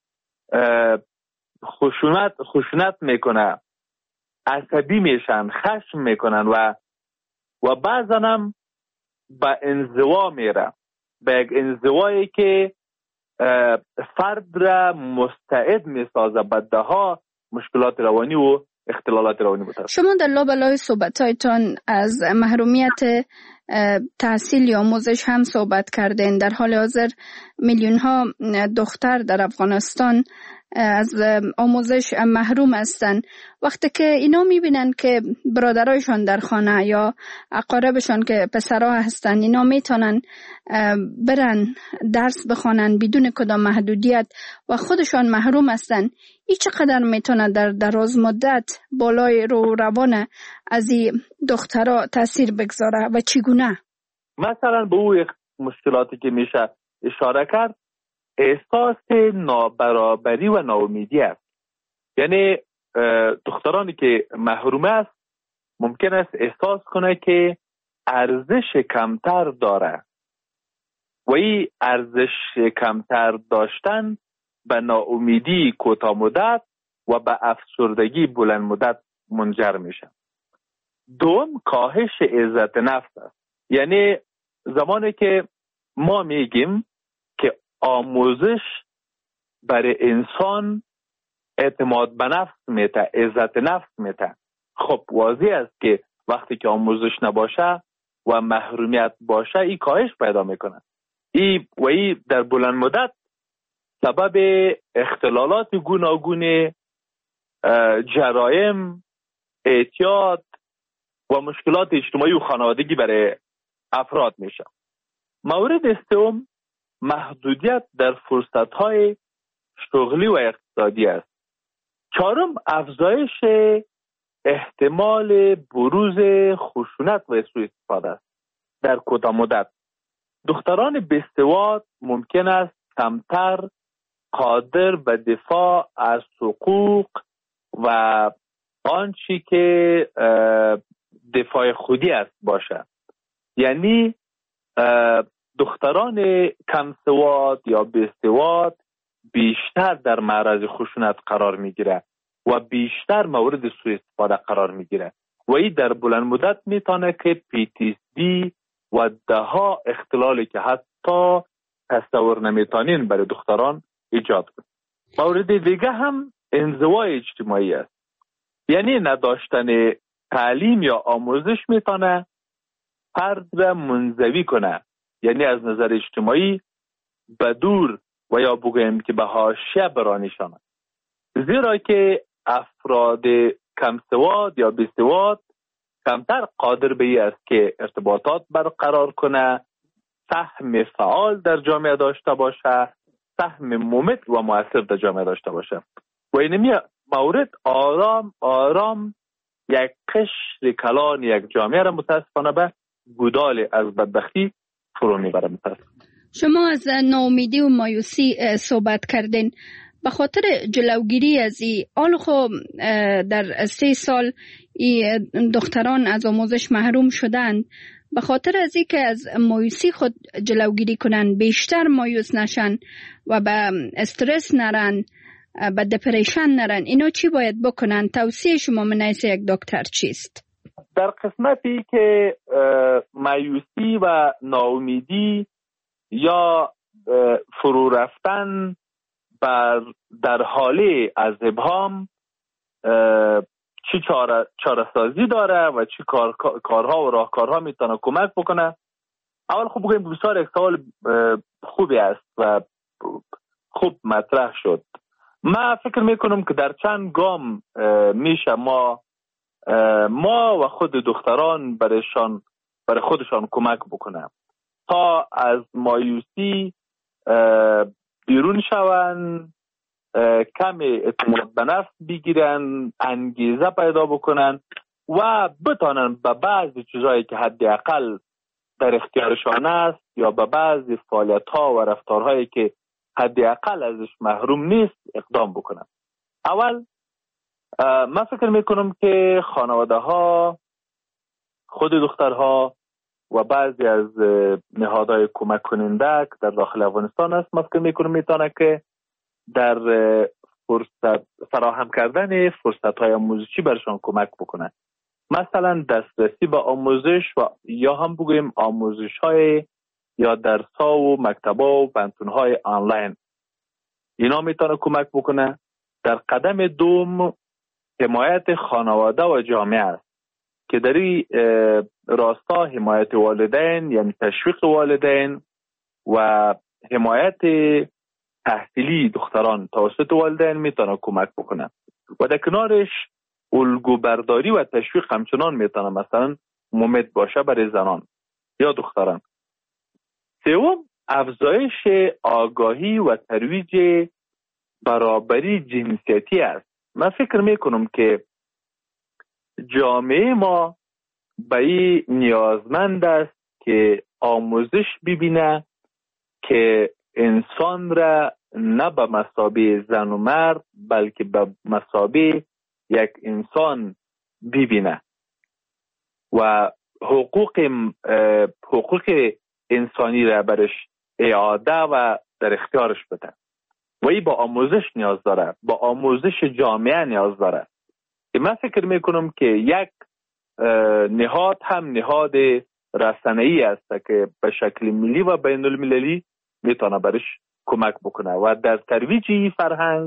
خشونت میکنه، عصبی میشن، خشم میکنن و بعضا هم به انزوا میره، به یک انزوایی که فرد را مستعد میسازه بدها مشکلات روانی و اختلالات روانی بتره. شما در لابلای صحبتایتان از محرومیت تحصیل یا آموزش هم صحبت کردین. در حال حاضر میلیون ها دختر در افغانستان از آموزش محروم هستند. وقتی که اینا میبینن که برادرایشان در خانه یا اقاربشان که پسرها هستن اینا میتونن برن درس بخوانن بدون کدام محدودیت و خودشان محروم هستن، این چقدر میتونه در دراز مدت بالای روان از این دخترها تاثیر بگذاره و چگونه؟ مثلا به او مشکلاتی که میشه اشاره کرد احساس نابرابری و ناامیدی است. یعنی دخترانی که محروم است ممکن است احساس کنه که ارزش کمتر داره و این ارزش کمتر داشتن به ناامیدی کوتاه مدت و به افسردگی بلند مدت منجر میشه. دوم کاهش عزت نفس است. یعنی زمانی که ما میگیم که آموزش برای انسان اعتماد به نفس میده، عزت نفس میده، خب واضح است که وقتی که آموزش نباشه و محرومیت باشه این کاهش پیدا میکنه. این در بلند مدت سبب اختلالات گوناگون، جرایم، اعتیاد و مشکلات اجتماعی و خانوادگی برای افراد میشه. مورد سوم محدودیت در فرصت‌های شغلی و اقتصادی است. چهارم افزایش احتمال بروز خشونت و سوء استفاده است. در کوتاه مدت دختران بی‌سواد ممکن است کمتر قادر به دفاع از حقوق و آنچه که دفاع خودی است باشه. یعنی دختران کم سواد یا بی‌سواد بیشتر در معرض خشونت قرار میگیره و بیشتر مورد سوء استفاده قرار میگیره و این در بلند مدت میتونه که PTSD و دهها اختلالی که حتی تصور نمیتونین برای دختران ایجاد کنه. مورد دیگه هم انزوای اجتماعی است. یعنی نداشتن تعلیم یا آموزش میتونه فرد را منزوی کنه، یعنی از نظر اجتماعی به دور و یا بگویم که به حاشیه برانیشانه. زیرا که افراد کم سواد یا بی سواد کمتر قادر به این است که ارتباطات برقرار کنه، سهم فعال در جامعه داشته باشه، سهم ممت و مؤثر در جامعه داشته باشه و اینمی مورد آرام یک قشر کلان یک جامعه را متاسفانه به گودال از بدبختی فرو میبره. شما از ناامیدی و مایوسی صحبت کردین. به خاطر جلوگیری از این آل خب در 3 سال دختران از آموزش محروم شدند، به خاطر از این که از مایوسی خود جلوگیری کنن، بیشتر مایوس نشن و به استرس نرن، به دپریشن نرن، اینا چی باید بکنن؟ توصیه شما من حیث یک دکتر چیست؟ در قسمتی که مایوسی و ناامیدی یا فرو رفتن در حالی از ابهام چی چاره سازی داره و چی کارها و راهکارها میتونه کمک بکنه؟ اول خوب بگویم بسیار یک سوال خوبی است و خوب مطرح شد. من فکر میکنم که در چند گام میشه ما و خود دختران برای خودشان کمک بکنه تا از مایوسی بیرون شون، کم اعتماد به نفس بگیرن، انگیزه پیدا بکنن و بتانن به بعضی چیزایی که حداقل در اختیارشان است یا به بعضی فعالیت‌ها و رفتارهایی که حداقل ازش محروم نیست اقدام بکنن. اول من فکر میکنم که خانواده ها، خود دخترها و بعضی از نهادهای کمک کننده که در داخل افغانستان است، من فکر میکنم میتونه که در فراهم کردن فرصت‌های آموزشی برشان کمک بکنه. مثلا دسترسی به آموزش و یا هم بگویم آموزش‌های یا درس‌ها و مکتب‌ها و پانتون‌های آنلاین، اینا میتونه کمک بکنه. در قدم دوم حمایت خانواده و جامعه است که در این راستا حمایت والدین یعنی تشویق والدین و حمایت تحصیلی دختران توسط والدین میتونه کمک بکنه و در کنارش الگو برداری و تشویق همچنان میتونه مثلا ممد باشه برای زنان یا دختران. سوم افزایش آگاهی و ترویج برابری جنسیتی است. من فکر میکنم که جامعه ما به این نیازمند است که آموزش ببینه که انسان را نه به مثابه زن و مرد بلکه به مثابه یک انسان ببینه و حقوق انسانی را برش اعاده و در اختیارش بده و این با آموزش نیاز داره، با آموزش جامعه نیاز داره. من فکر میکنم که یک نهاد هم نهاد رسانه‌ای است که به شکل ملی و بین المللی میتونه برش کمک بکنه و در ترویج این فرهنگ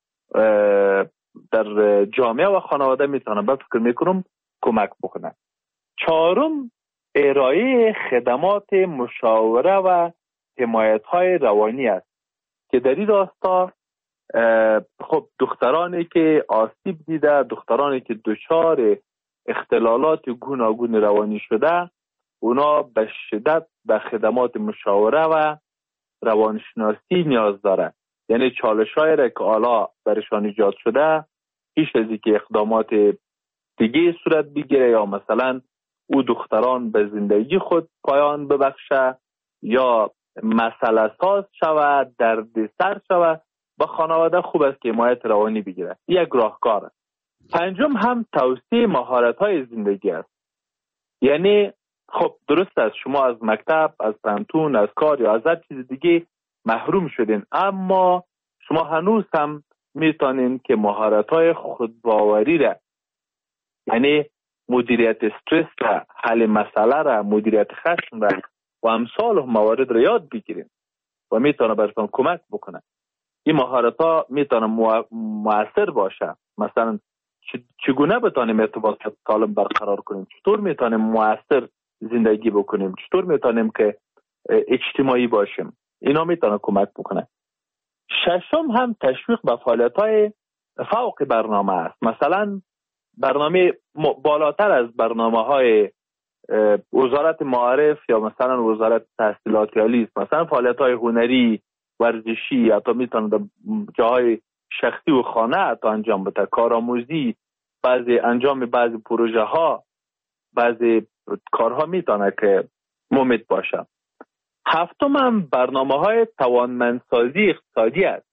در جامعه و خانواده میتونه به فکر میکنم کمک بکنه. چهارم، ارائه خدمات مشاوره و حمایت های روانی است که در این راستا خب دخترانی که آسیب دیده، دخترانی که دچار اختلالات گوناگون روانی شده، اونا به شدت به خدمات مشاوره و روانشناسی نیاز داره. یعنی چالش‌هایی را که حالا برشان ایجاد شده پیش از اینکه اقدامات دیگه صورت بگیره یا مثلا او دختران به زندگی خود پایان ببخشه یا مسئله ساز شود، دردسر شود، با خانواده خوب است که حمایت روانی بگیره. یک راهکار است. پنجم هم توسعه مهارت‌های زندگی است. یعنی خب درست است شما از مکتب، از پانتون، از کار یا از هر چیز دیگه محروم شدین، اما شما هنوز هم میتونین که مهارت‌های خودباوری را، یعنی مدیریت استرس را، حل مسئله را، مدیریت خشم را و امثال موارد را یاد بگیرین و میتونه براتون کمک بکنه. این مهارت‌ها میتونه مؤثر باشه. مثلا چگونه بتونیم ارتباط سالم برقرار کنیم، چطور میتونیم مؤثر زندگی بکنیم، چطور میتونیم که اجتماعی باشیم، اینا میتونه کمک بکنه. ششم هم تشویق به فعالیت‌های فوق برنامه است. مثلا برنامه بالاتر از برنامه‌های وزارت معارف یا مثلا وزارت تحصیلات عالی است. مثلا فعالیت‌های هنری، ورزشی، حتی میتونه در جاهای شخصی و خانه حتی انجام بده، کارآموزی، انجام بعضی پروژه ها، بعضی کارها میتونه که مفید باشه. هفتم هم برنامه‌های توانمندسازی اقتصادی است.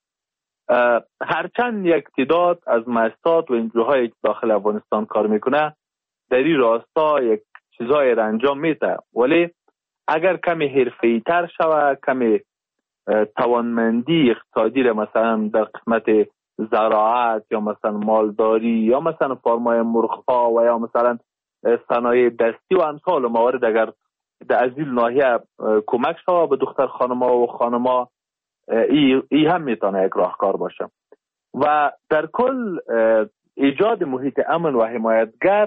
هرچند یک تعداد از مؤسسات و انجوهایی که داخل افغانستان کار میکنه در این راستا یک چیزایی را انجام میده، ولی اگر کمی حرفه‌ای تر شود، کمی توانمندی اقتصادی را مثلا در قسمت زراعت یا مثلا مالداری یا مثلا فارمای مرغ‌ها و یا مثلا صنایع دستی و امثال موارد اگر در از این ناحیه کمک شود به دختر خانم‌ها و خانم‌ها، ای هم میتونه یک راهکار باشه. و در کل ایجاد محیط امن و حمایتگر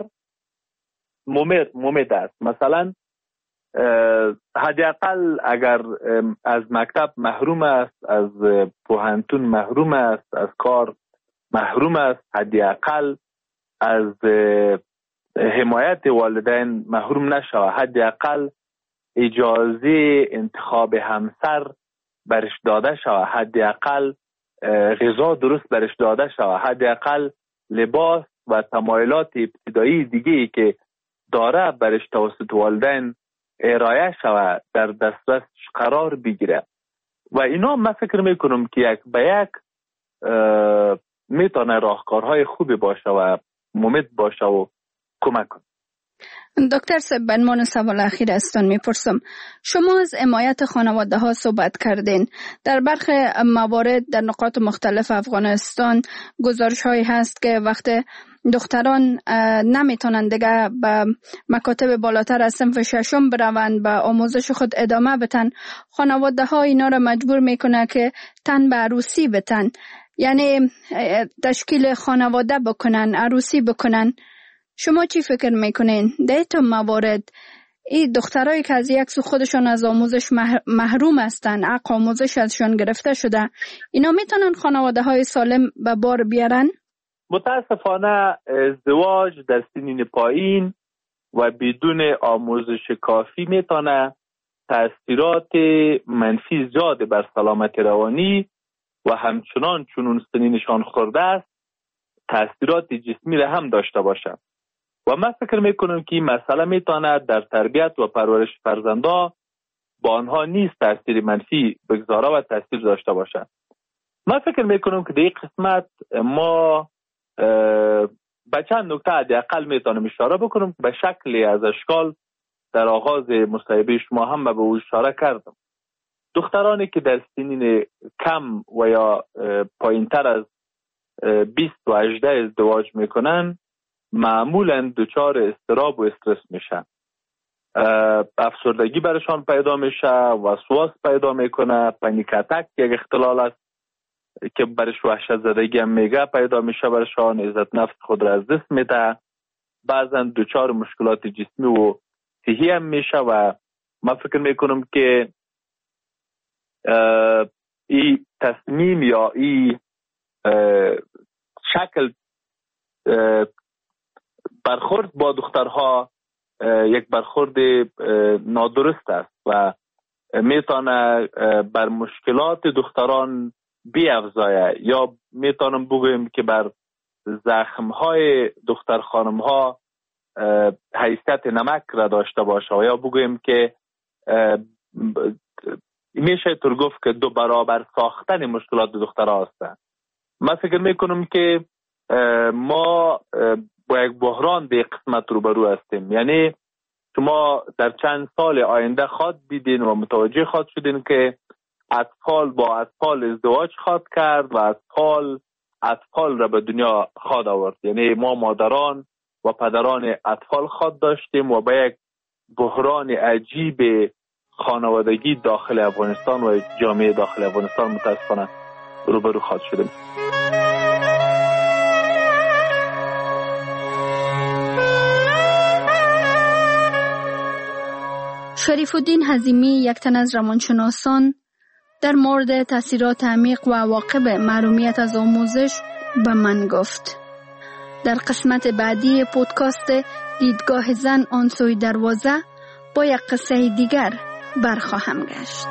ممید است. مثلا حداقل اگر از مکتب محروم است، از پوهنتون محروم است، از کار محروم است، حداقل از حمایت والدین محروم نشود، حداقل اجازه انتخاب همسر برش داده شود، حداقل غذا درست برش داده شود، حداقل لباس و تمایلات ابتدایی دیگه که داره برش توسط والدین ارائه شود، در دسترس قرار بگیره. و اینا من فکر میکنم که یک به یک میتونه راهکارهای خوبی باشه و مفید باشه و کمک کنه. دکتر صاحب، من سوال اخیر استان میپرسم. شما از حمایت خانواده ها صحبت کردین. در برخی موارد در نقاط مختلف افغانستان گزارش هایی هست که وقت دختران نمیتونن دیگه به مکاتب بالاتر از صنف ششم بروند، به آموزش خود ادامه بتن، خانواده ها اینا را مجبور میکنه که تن به عروسی بتن، یعنی تشکیل خانواده بکنن، عروسی بکنن. شما چی فکر میکنین؟ در این موارد این دخترایی که از یک سو خودشون از آموزش محروم هستن، حق آموزش ازشون گرفته شده، اینا میتونن خانواده های سالم به بار بیارن؟ متاسفانه ازدواج در سنین پایین و بدون آموزش کافی میتونه تأثیرات منفی زیاد بر سلامت روانی و همچنان چون سنینشان خورده است تأثیرات جسمی را هم داشته باشه. و من فکر میکنم که این مسئله میتونه در تربیت و پرورش فرزندا با آنها نیز تاثیر منفی بگذاره و تاثیر داشته باشه. من فکر میکنم که در این قسمت ما به چند نکته حداقل میتونم اشاره بکنم. به شکلی از اشکال در آغاز مصاحبه شما هم به او اشاره کردم. دخترانی که در سنین کم و یا پایینتر از 20 و 18 ازدواج میکنن معمولا دچار اضطراب و استرس میشن. افسردگی برشان پیدا میشه، وسواس پیدا میکنه، پنیک اتک یک اختلال است که برش وحشت زدگی هم میگه پیدا میشه برشان، عزت نفس خود را از دست میده، بعضا دچار مشکلات جسمی و صحی هم میشه. و من فکر میکنم که این تصمیم یا این شکل برخورد با دخترها یک برخورد نادرست است و میتونه بر مشکلات دختران بیافزایه، یا میتونم بگویم که بر زخمهای دختر خانمها حیثیت نمک را داشته باشه، و یا بگویم که میشه طور گفت که 2 برابر ساختن مشکلات دخترها هستند. من فکر میکنم که ما با یک بحران در قسمت روبرو هستیم. یعنی شما در چند سال آینده خواهد دیدین و متوجه خواهد شدین که اطفال با اطفال ازدواج خواهد کرد و اطفال را به دنیا خواهد آورد. یعنی ما مادران و پدران اطفال خواهد داشتیم و با یک بحران عجیب خانوادگی داخل افغانستان و جامعه داخل افغانستان متاسفانه روبرو خواهد شدیم. شریف الدین حزیمی، یک تن از روانشناسان، در مورد تاثیرات عمیق و عواقب محرومیت از آموزش به من گفت. در قسمت بعدی پودکاست دیدگاه زن آن سوی دروازه با یک قصه دیگر برخواهم گشت.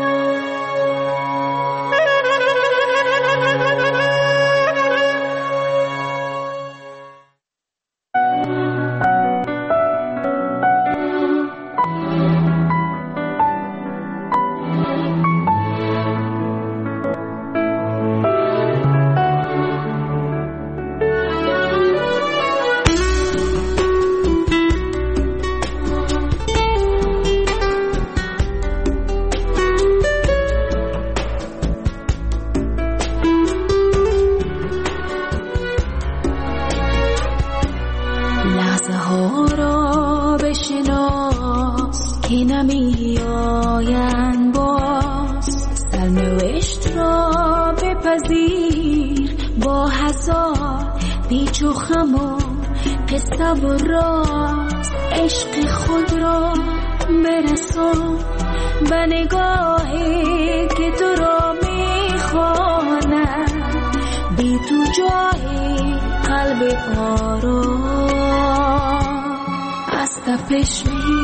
پیچ و خم و قصه و راز عشق خود را برسان به نگاهی که تو را میخواند، بی تو جای قلب آرام از تپش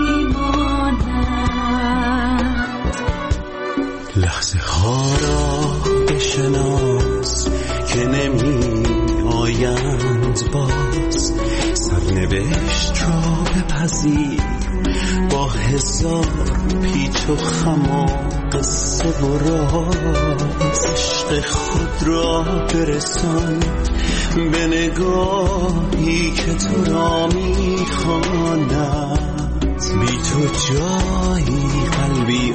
میماند. لحظه ها را بشناس که نمی آیند باز، سرنوشت را بپذیر با هزار پیچ و خم و قصه و راز، عشق خود را برسان به نگاهی که تو را میخواند، بی تو جایی قلبی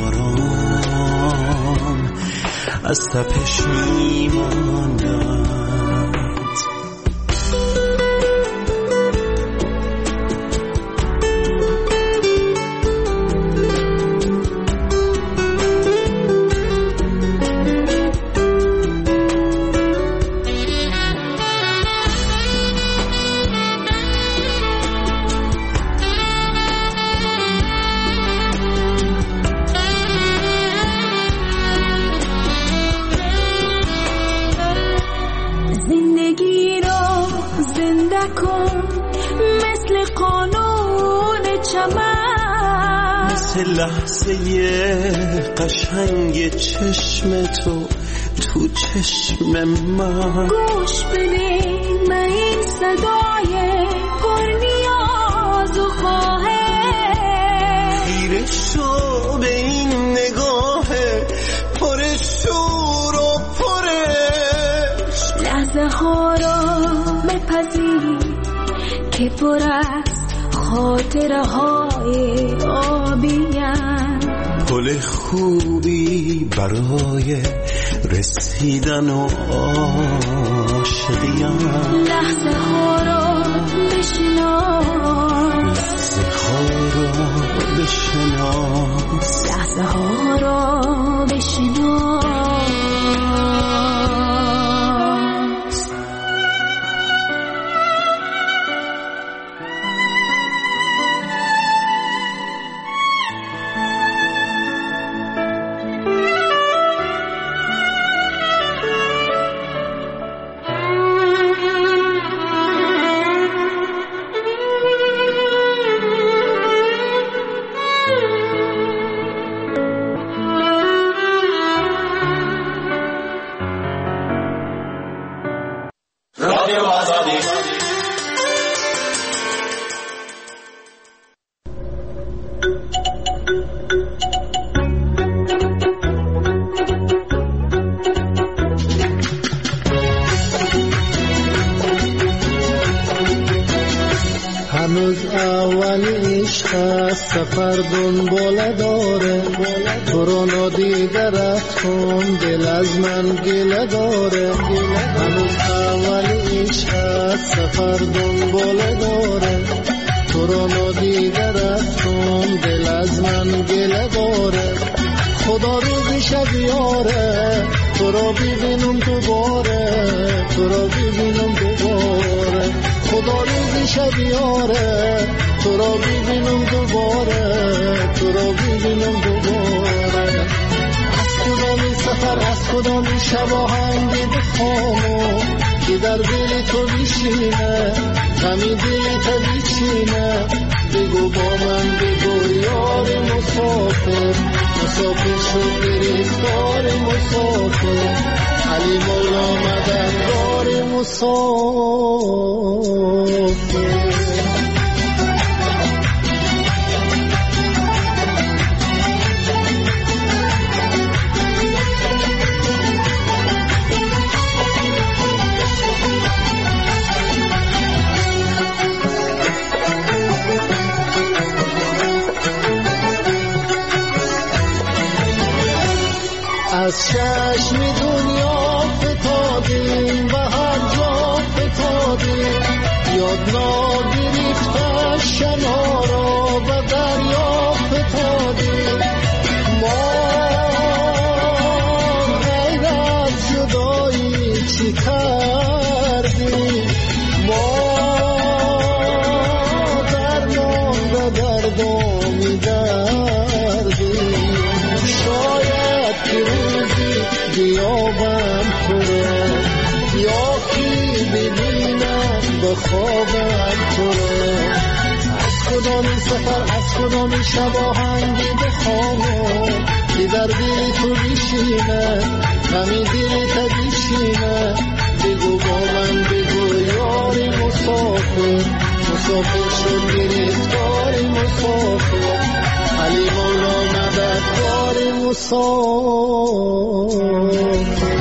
آرام از تپش میماند. لحظه قشنگ چشم تو تو چشم من، گوش بده من این صدای پرنی ها را بپذیر که پر از خاطره های آبیم. گل خوبی برای رسیدن و عاشقیم. لحظه ها را بشناس، لحظه ها را بشناس، لحظه ها را بشناس. سفر دنباله داره، تو رو نادیده رفتم، دل از من گله داره. هنوز اول عشق است، سفر دنباله داره، تو رو نادیده رفتم، دل از من گله داره. خدا روزی شب یاره، تو رو ببینم دوباره، تو رو ببینم دوباره. خدا روزی شب یاره، تو رو ببینم دوباره، تو رو ببینم دوباره. از کدامی سفر، از کدامی شب آهنگی بخوامو که در دل تو بشینه، غمی دل تو بچینه. بگو با من، بگو یار مسافر، مسافر شد گرفتار مسافر. علی مولا مددگار مسافر. از چشم دنیا فتادیم و هر جا فتادیم، یاد نگرفته شنا را و دریا فتادیم. ما غیر از جدایی چی کردیم؟ ما درمان و دردامی دردیم. شاید که بیابم تو را، یا کی ببینم بخوابم تو را. از کدامی سفر، از کدامی شب آهنگی بخوامم که در دل تو بشینه، غمی دل تو بشینه. بگو با من، بگو یار مسافر، مسافر شد گرفتار مسافر. علی مولا مددگار مسافر.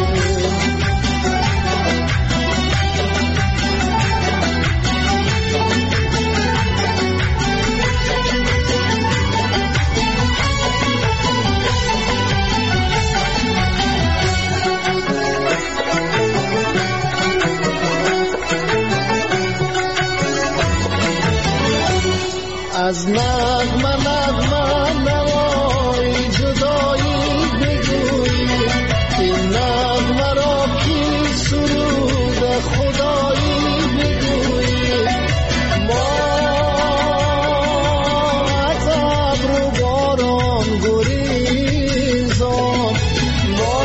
از نغمه نغمه نوای جدایی بگویی، این نغمه را کی سرود خدایی بگویی. ما از ابر و باران گریزان، ما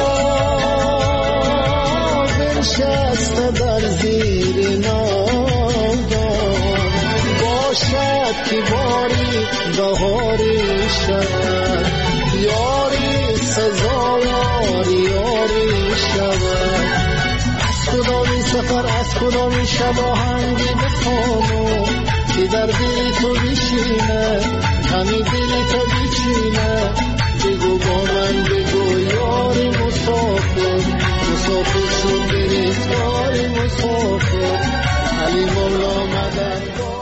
بنشسته در زیر ناودان. باشد که باری بهاری شود، یاری سزاوار یاری شود. از کدامی سفر، از کدامی شب آهنگی بخوامم که در دل تو بشینه، غمی دل تو بچینه. بگو با من، بگو یار مسافر، مسافر شد گرفتار مسافر علی مولا مدد